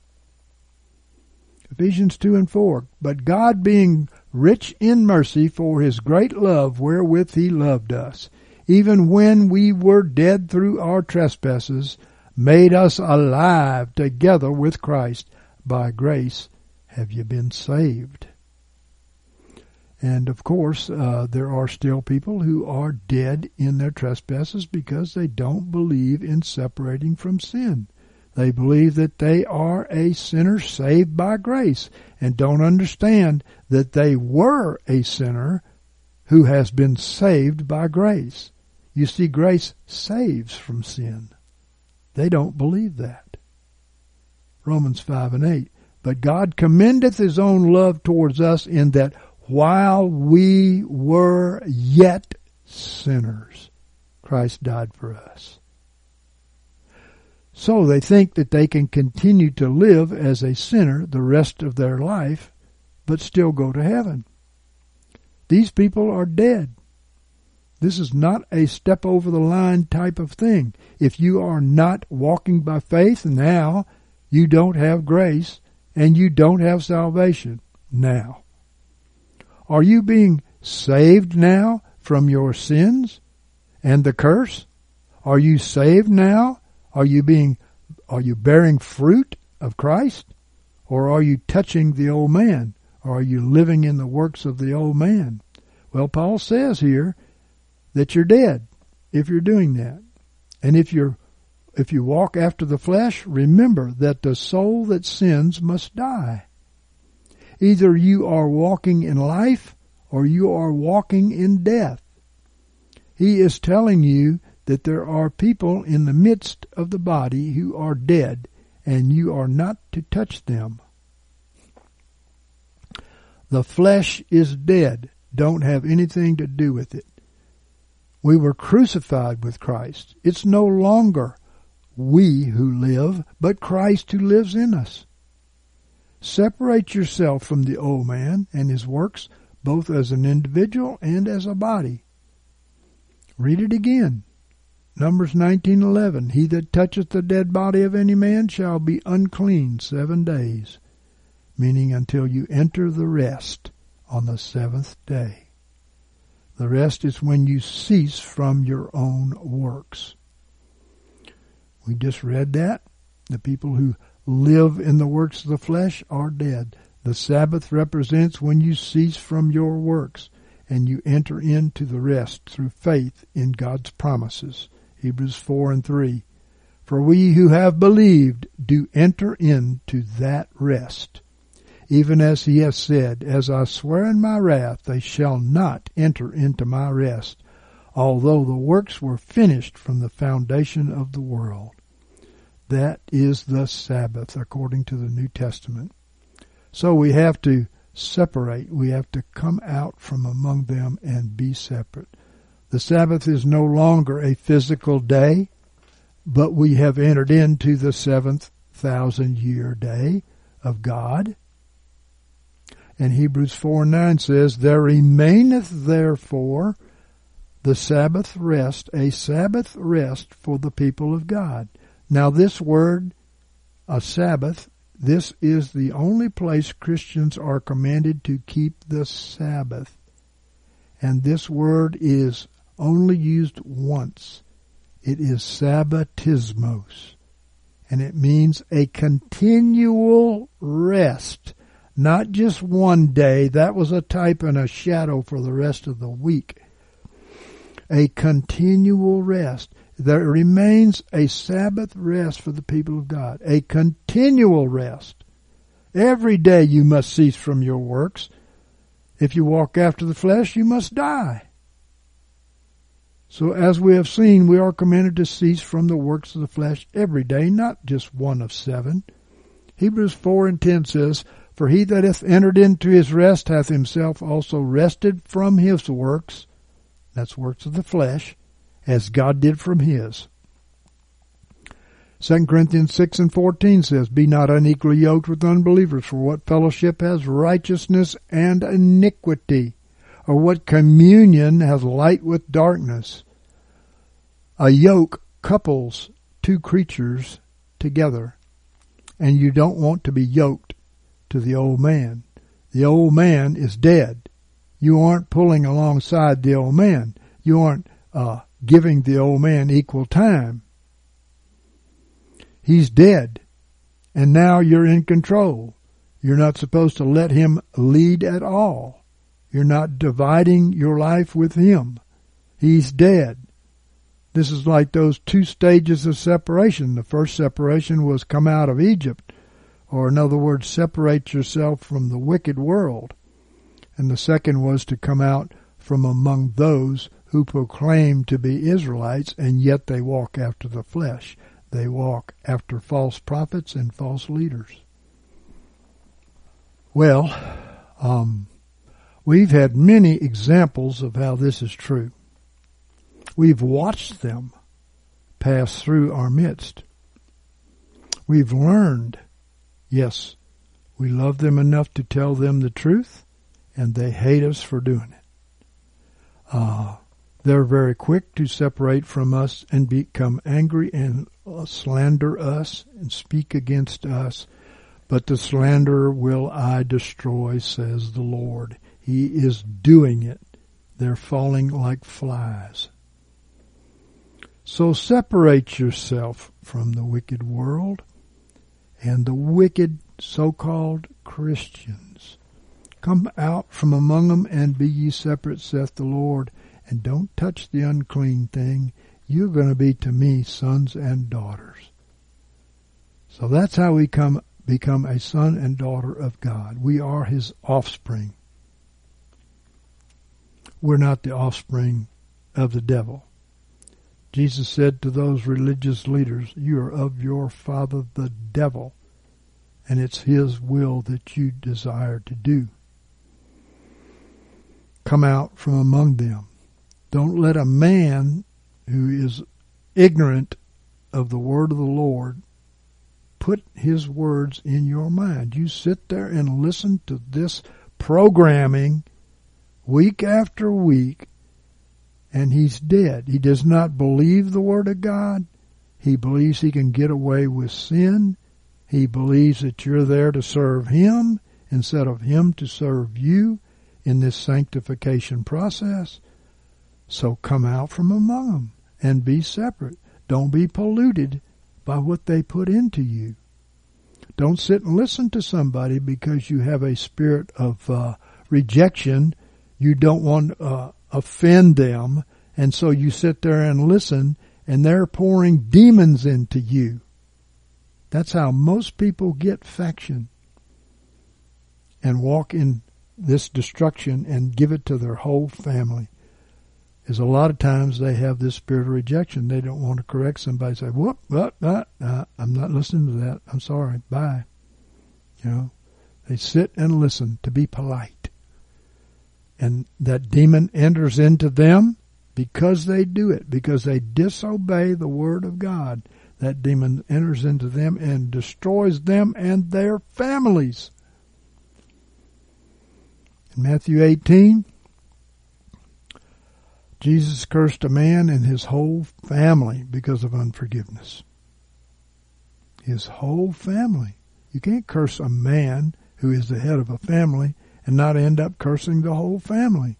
[SPEAKER 1] Ephesians 2:4, but God being rich in mercy for his great love wherewith he loved us, even when we were dead through our trespasses, made us alive together with Christ. By grace have you been saved. And of course, there are still people who are dead in their trespasses because they don't believe in separating from sin. They believe that they are a sinner saved by grace and don't understand that they were a sinner who has been saved by grace. You see, grace saves from sin. They don't believe that. Romans 5:8. But God commendeth his own love towards us in that while we were yet sinners, Christ died for us. So they think that they can continue to live as a sinner the rest of their life, but still go to heaven. These people are dead. This is not a step over the line type of thing. If you are not walking by faith now, you don't have grace and you don't have salvation now. Are you being saved now from your sins and the curse? Are you saved now? Are you bearing fruit of Christ? Or are you touching the old man? Or are you living in the works of the old man? Well, Paul says here that you're dead if you're doing that. And if you walk after the flesh, remember that the soul that sins must die. Either you are walking in life or you are walking in death. He is telling you that there are people in the midst of the body who are dead, and you are not to touch them. The flesh is dead. Don't have anything to do with it. We were crucified with Christ. It's no longer we who live, but Christ who lives in us. Separate yourself from the old man and his works, both as an individual and as a body. Read it again. Numbers 19:11. He that toucheth the dead body of any man shall be unclean 7 days, meaning until you enter the rest on the seventh day. The rest is when you cease from your own works. We just read that. The people who live in the works of the flesh are dead. The Sabbath represents when you cease from your works and you enter into the rest through faith in God's promises. Hebrews 4:3. For we who have believed do enter into that rest. Even as he has said, as I swear in my wrath, they shall not enter into my rest, although the works were finished from the foundation of the world. That is the Sabbath, according to the New Testament. So we have to separate. We have to come out from among them and be separate. The Sabbath is no longer a physical day, but we have entered into the 7,000-year day of God. And Hebrews 4:9 says, there remaineth therefore the Sabbath rest, a Sabbath rest for the people of God. Now this word, a Sabbath, this is the only place Christians are commanded to keep the Sabbath. And this word is only used once. It is sabbatismos. And it means a continual rest. Not just one day. That was a type and a shadow for the rest of the week. A continual rest. There remains a Sabbath rest for the people of God. A continual rest. Every day you must cease from your works. If you walk after the flesh, you must die. So as we have seen, we are commanded to cease from the works of the flesh every day, not just one of 7. Hebrews 4:10 says, for he that hath entered into his rest hath himself also rested from his works, that's works of the flesh, as God did from his. 2 Corinthians 6:14 says, be not unequally yoked with unbelievers, for what fellowship has righteousness and iniquity? Or what communion has light with darkness? A yoke couples 2 creatures together, and you don't want to be yoked to the old man. The old man is dead. You aren't pulling alongside the old man. You aren't giving the old man equal time. He's dead, and now you're in control. You're not supposed to let him lead at all. You're not dividing your life with him. He's dead. This is like those 2 stages of separation. The first separation was come out of Egypt, or in other words, separate yourself from the wicked world. And the second was to come out from among those who proclaim to be Israelites, and yet they walk after the flesh. They walk after false prophets and false leaders. Well, we've had many examples of how this is true. We've watched them pass through our midst. We've learned, yes, we love them enough to tell them the truth, and they hate us for doing it. They're very quick to separate from us and become angry and slander us and speak against us. But the slanderer will I destroy, says the Lord. He is doing it. They're falling like flies. So separate yourself from the wicked world and the wicked so-called Christians. Come out from among them and be ye separate, saith the Lord, and don't touch the unclean thing. You're going to be to me sons and daughters. So that's how we become a son and daughter of God. We are his offspring. We're not the offspring of the devil. Jesus said to those religious leaders, you are of your father the devil, and it's his will that you desire to do. Come out from among them. Don't let a man who is ignorant of the word of the Lord put his words in your mind. You sit there and listen to this programming week after week, and he's dead. He does not believe the word of God. He believes he can get away with sin. He believes that you're there to serve him instead of him to serve you in this sanctification process. So come out from among them and be separate. Don't be polluted by what they put into you. Don't sit and listen to somebody because you have a spirit of rejection. You don't want to offend them, and so you sit there and listen, and they're pouring demons into you. That's how most people get faction and walk in this destruction and give it to their whole family. Is a lot of times they have this spirit of rejection. They don't want to correct somebody. Say, "Whoop, I'm not listening to that. I'm sorry. Bye." You know, they sit and listen to be polite, and that demon enters into them because they do it, because they disobey the word of God. That demon enters into them and destroys them and their families. In Matthew 18, Jesus cursed a man and his whole family because of unforgiveness. His whole family. You can't curse a man who is the head of a family and not end up cursing the whole family,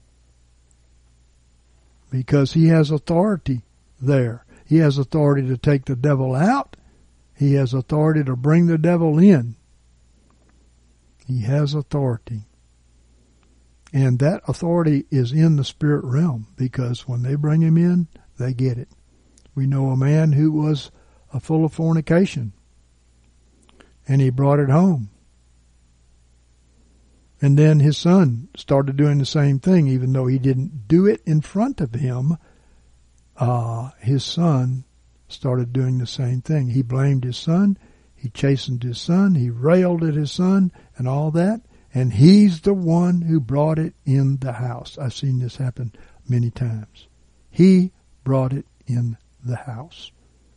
[SPEAKER 1] because he has authority there. He has authority to take the devil out. He has authority to bring the devil in. He has authority. And that authority is in the spirit realm, because when they bring him in, they get it. We know a man who was full of fornication, and he brought it home. And then his son started doing the same thing, even though he didn't do it in front of him. His son started doing the same thing. He blamed his son. He chastened his son. He railed at his son and all that. And he's the one who brought it in the house. I've seen this happen many times. He brought it in the house.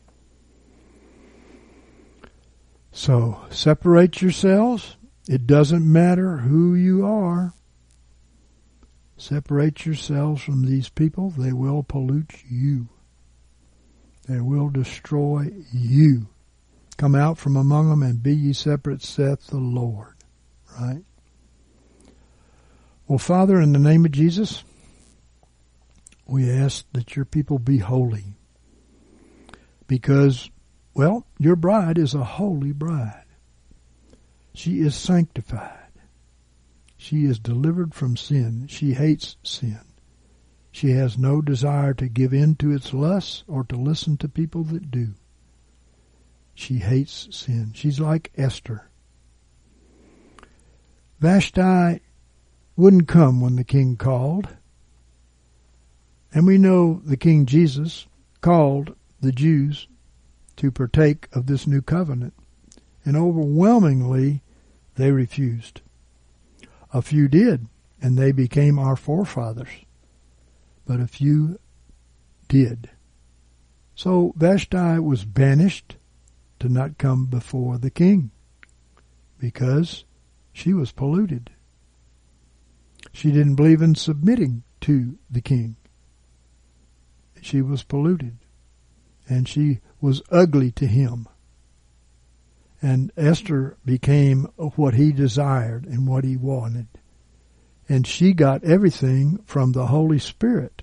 [SPEAKER 1] So separate yourselves. It doesn't matter who you are. Separate yourselves from these people. They will pollute you. They will destroy you. Come out from among them and be ye separate, saith the Lord. Right? Well, Father, in the name of Jesus, we ask that your people be holy. Because, well, your bride is a holy bride. She is sanctified. She is delivered from sin. She hates sin. She has no desire to give in to its lusts or to listen to people that do. She hates sin. She's like Esther. Vashti wouldn't come when the king called. And we know the King Jesus called the Jews to partake of this new covenant. And overwhelmingly, they refused. A few did, and they became our forefathers. But a few did. So Vashti was banished to not come before the king, because she was polluted. She didn't believe in submitting to the king. She was polluted, and she was ugly to him. And Esther became what he desired and what he wanted. And she got everything from the Holy Spirit.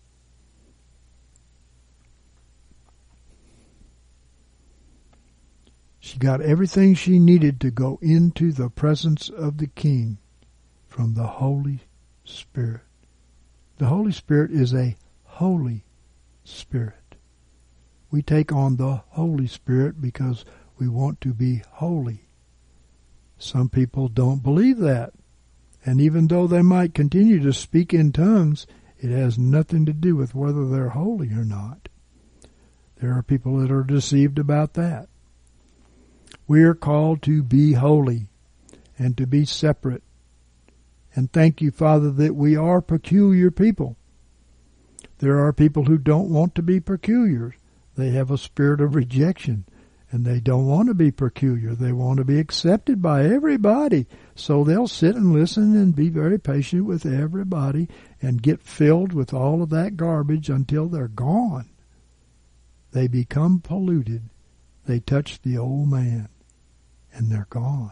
[SPEAKER 1] She got everything she needed to go into the presence of the king from the Holy Spirit. The Holy Spirit is a Holy Spirit. We take on the Holy Spirit because we want to be holy. Some people don't believe that. And even though they might continue to speak in tongues, it has nothing to do with whether they're holy or not. There are people that are deceived about that. We are called to be holy and to be separate. And thank you, Father, that we are peculiar people. There are people who don't want to be peculiar. They have a spirit of rejection, and they don't want to be peculiar. They want to be accepted by everybody. So they'll sit and listen and be very patient with everybody and get filled with all of that garbage until they're gone. They become polluted. They touch the old man, and they're gone.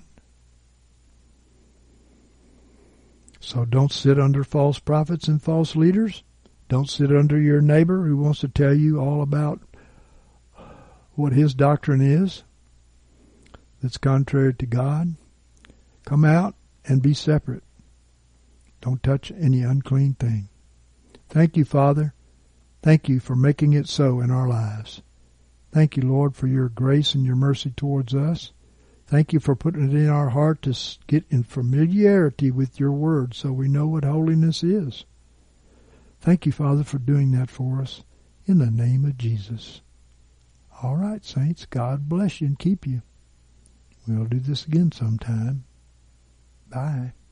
[SPEAKER 1] So don't sit under false prophets and false leaders. Don't sit under your neighbor who wants to tell you all about what his doctrine is that's contrary to God. Come out and be separate. Don't touch any unclean thing. Thank you, Father, Thank you for making it so in our lives. Thank you, Lord, for your grace and your mercy towards us. Thank you for putting it in our heart to get in familiarity with your word so we know what holiness is. Thank you, Father, for doing that for us in the name of Jesus. All right, saints, God bless you and keep you. We'll do this again sometime. Bye.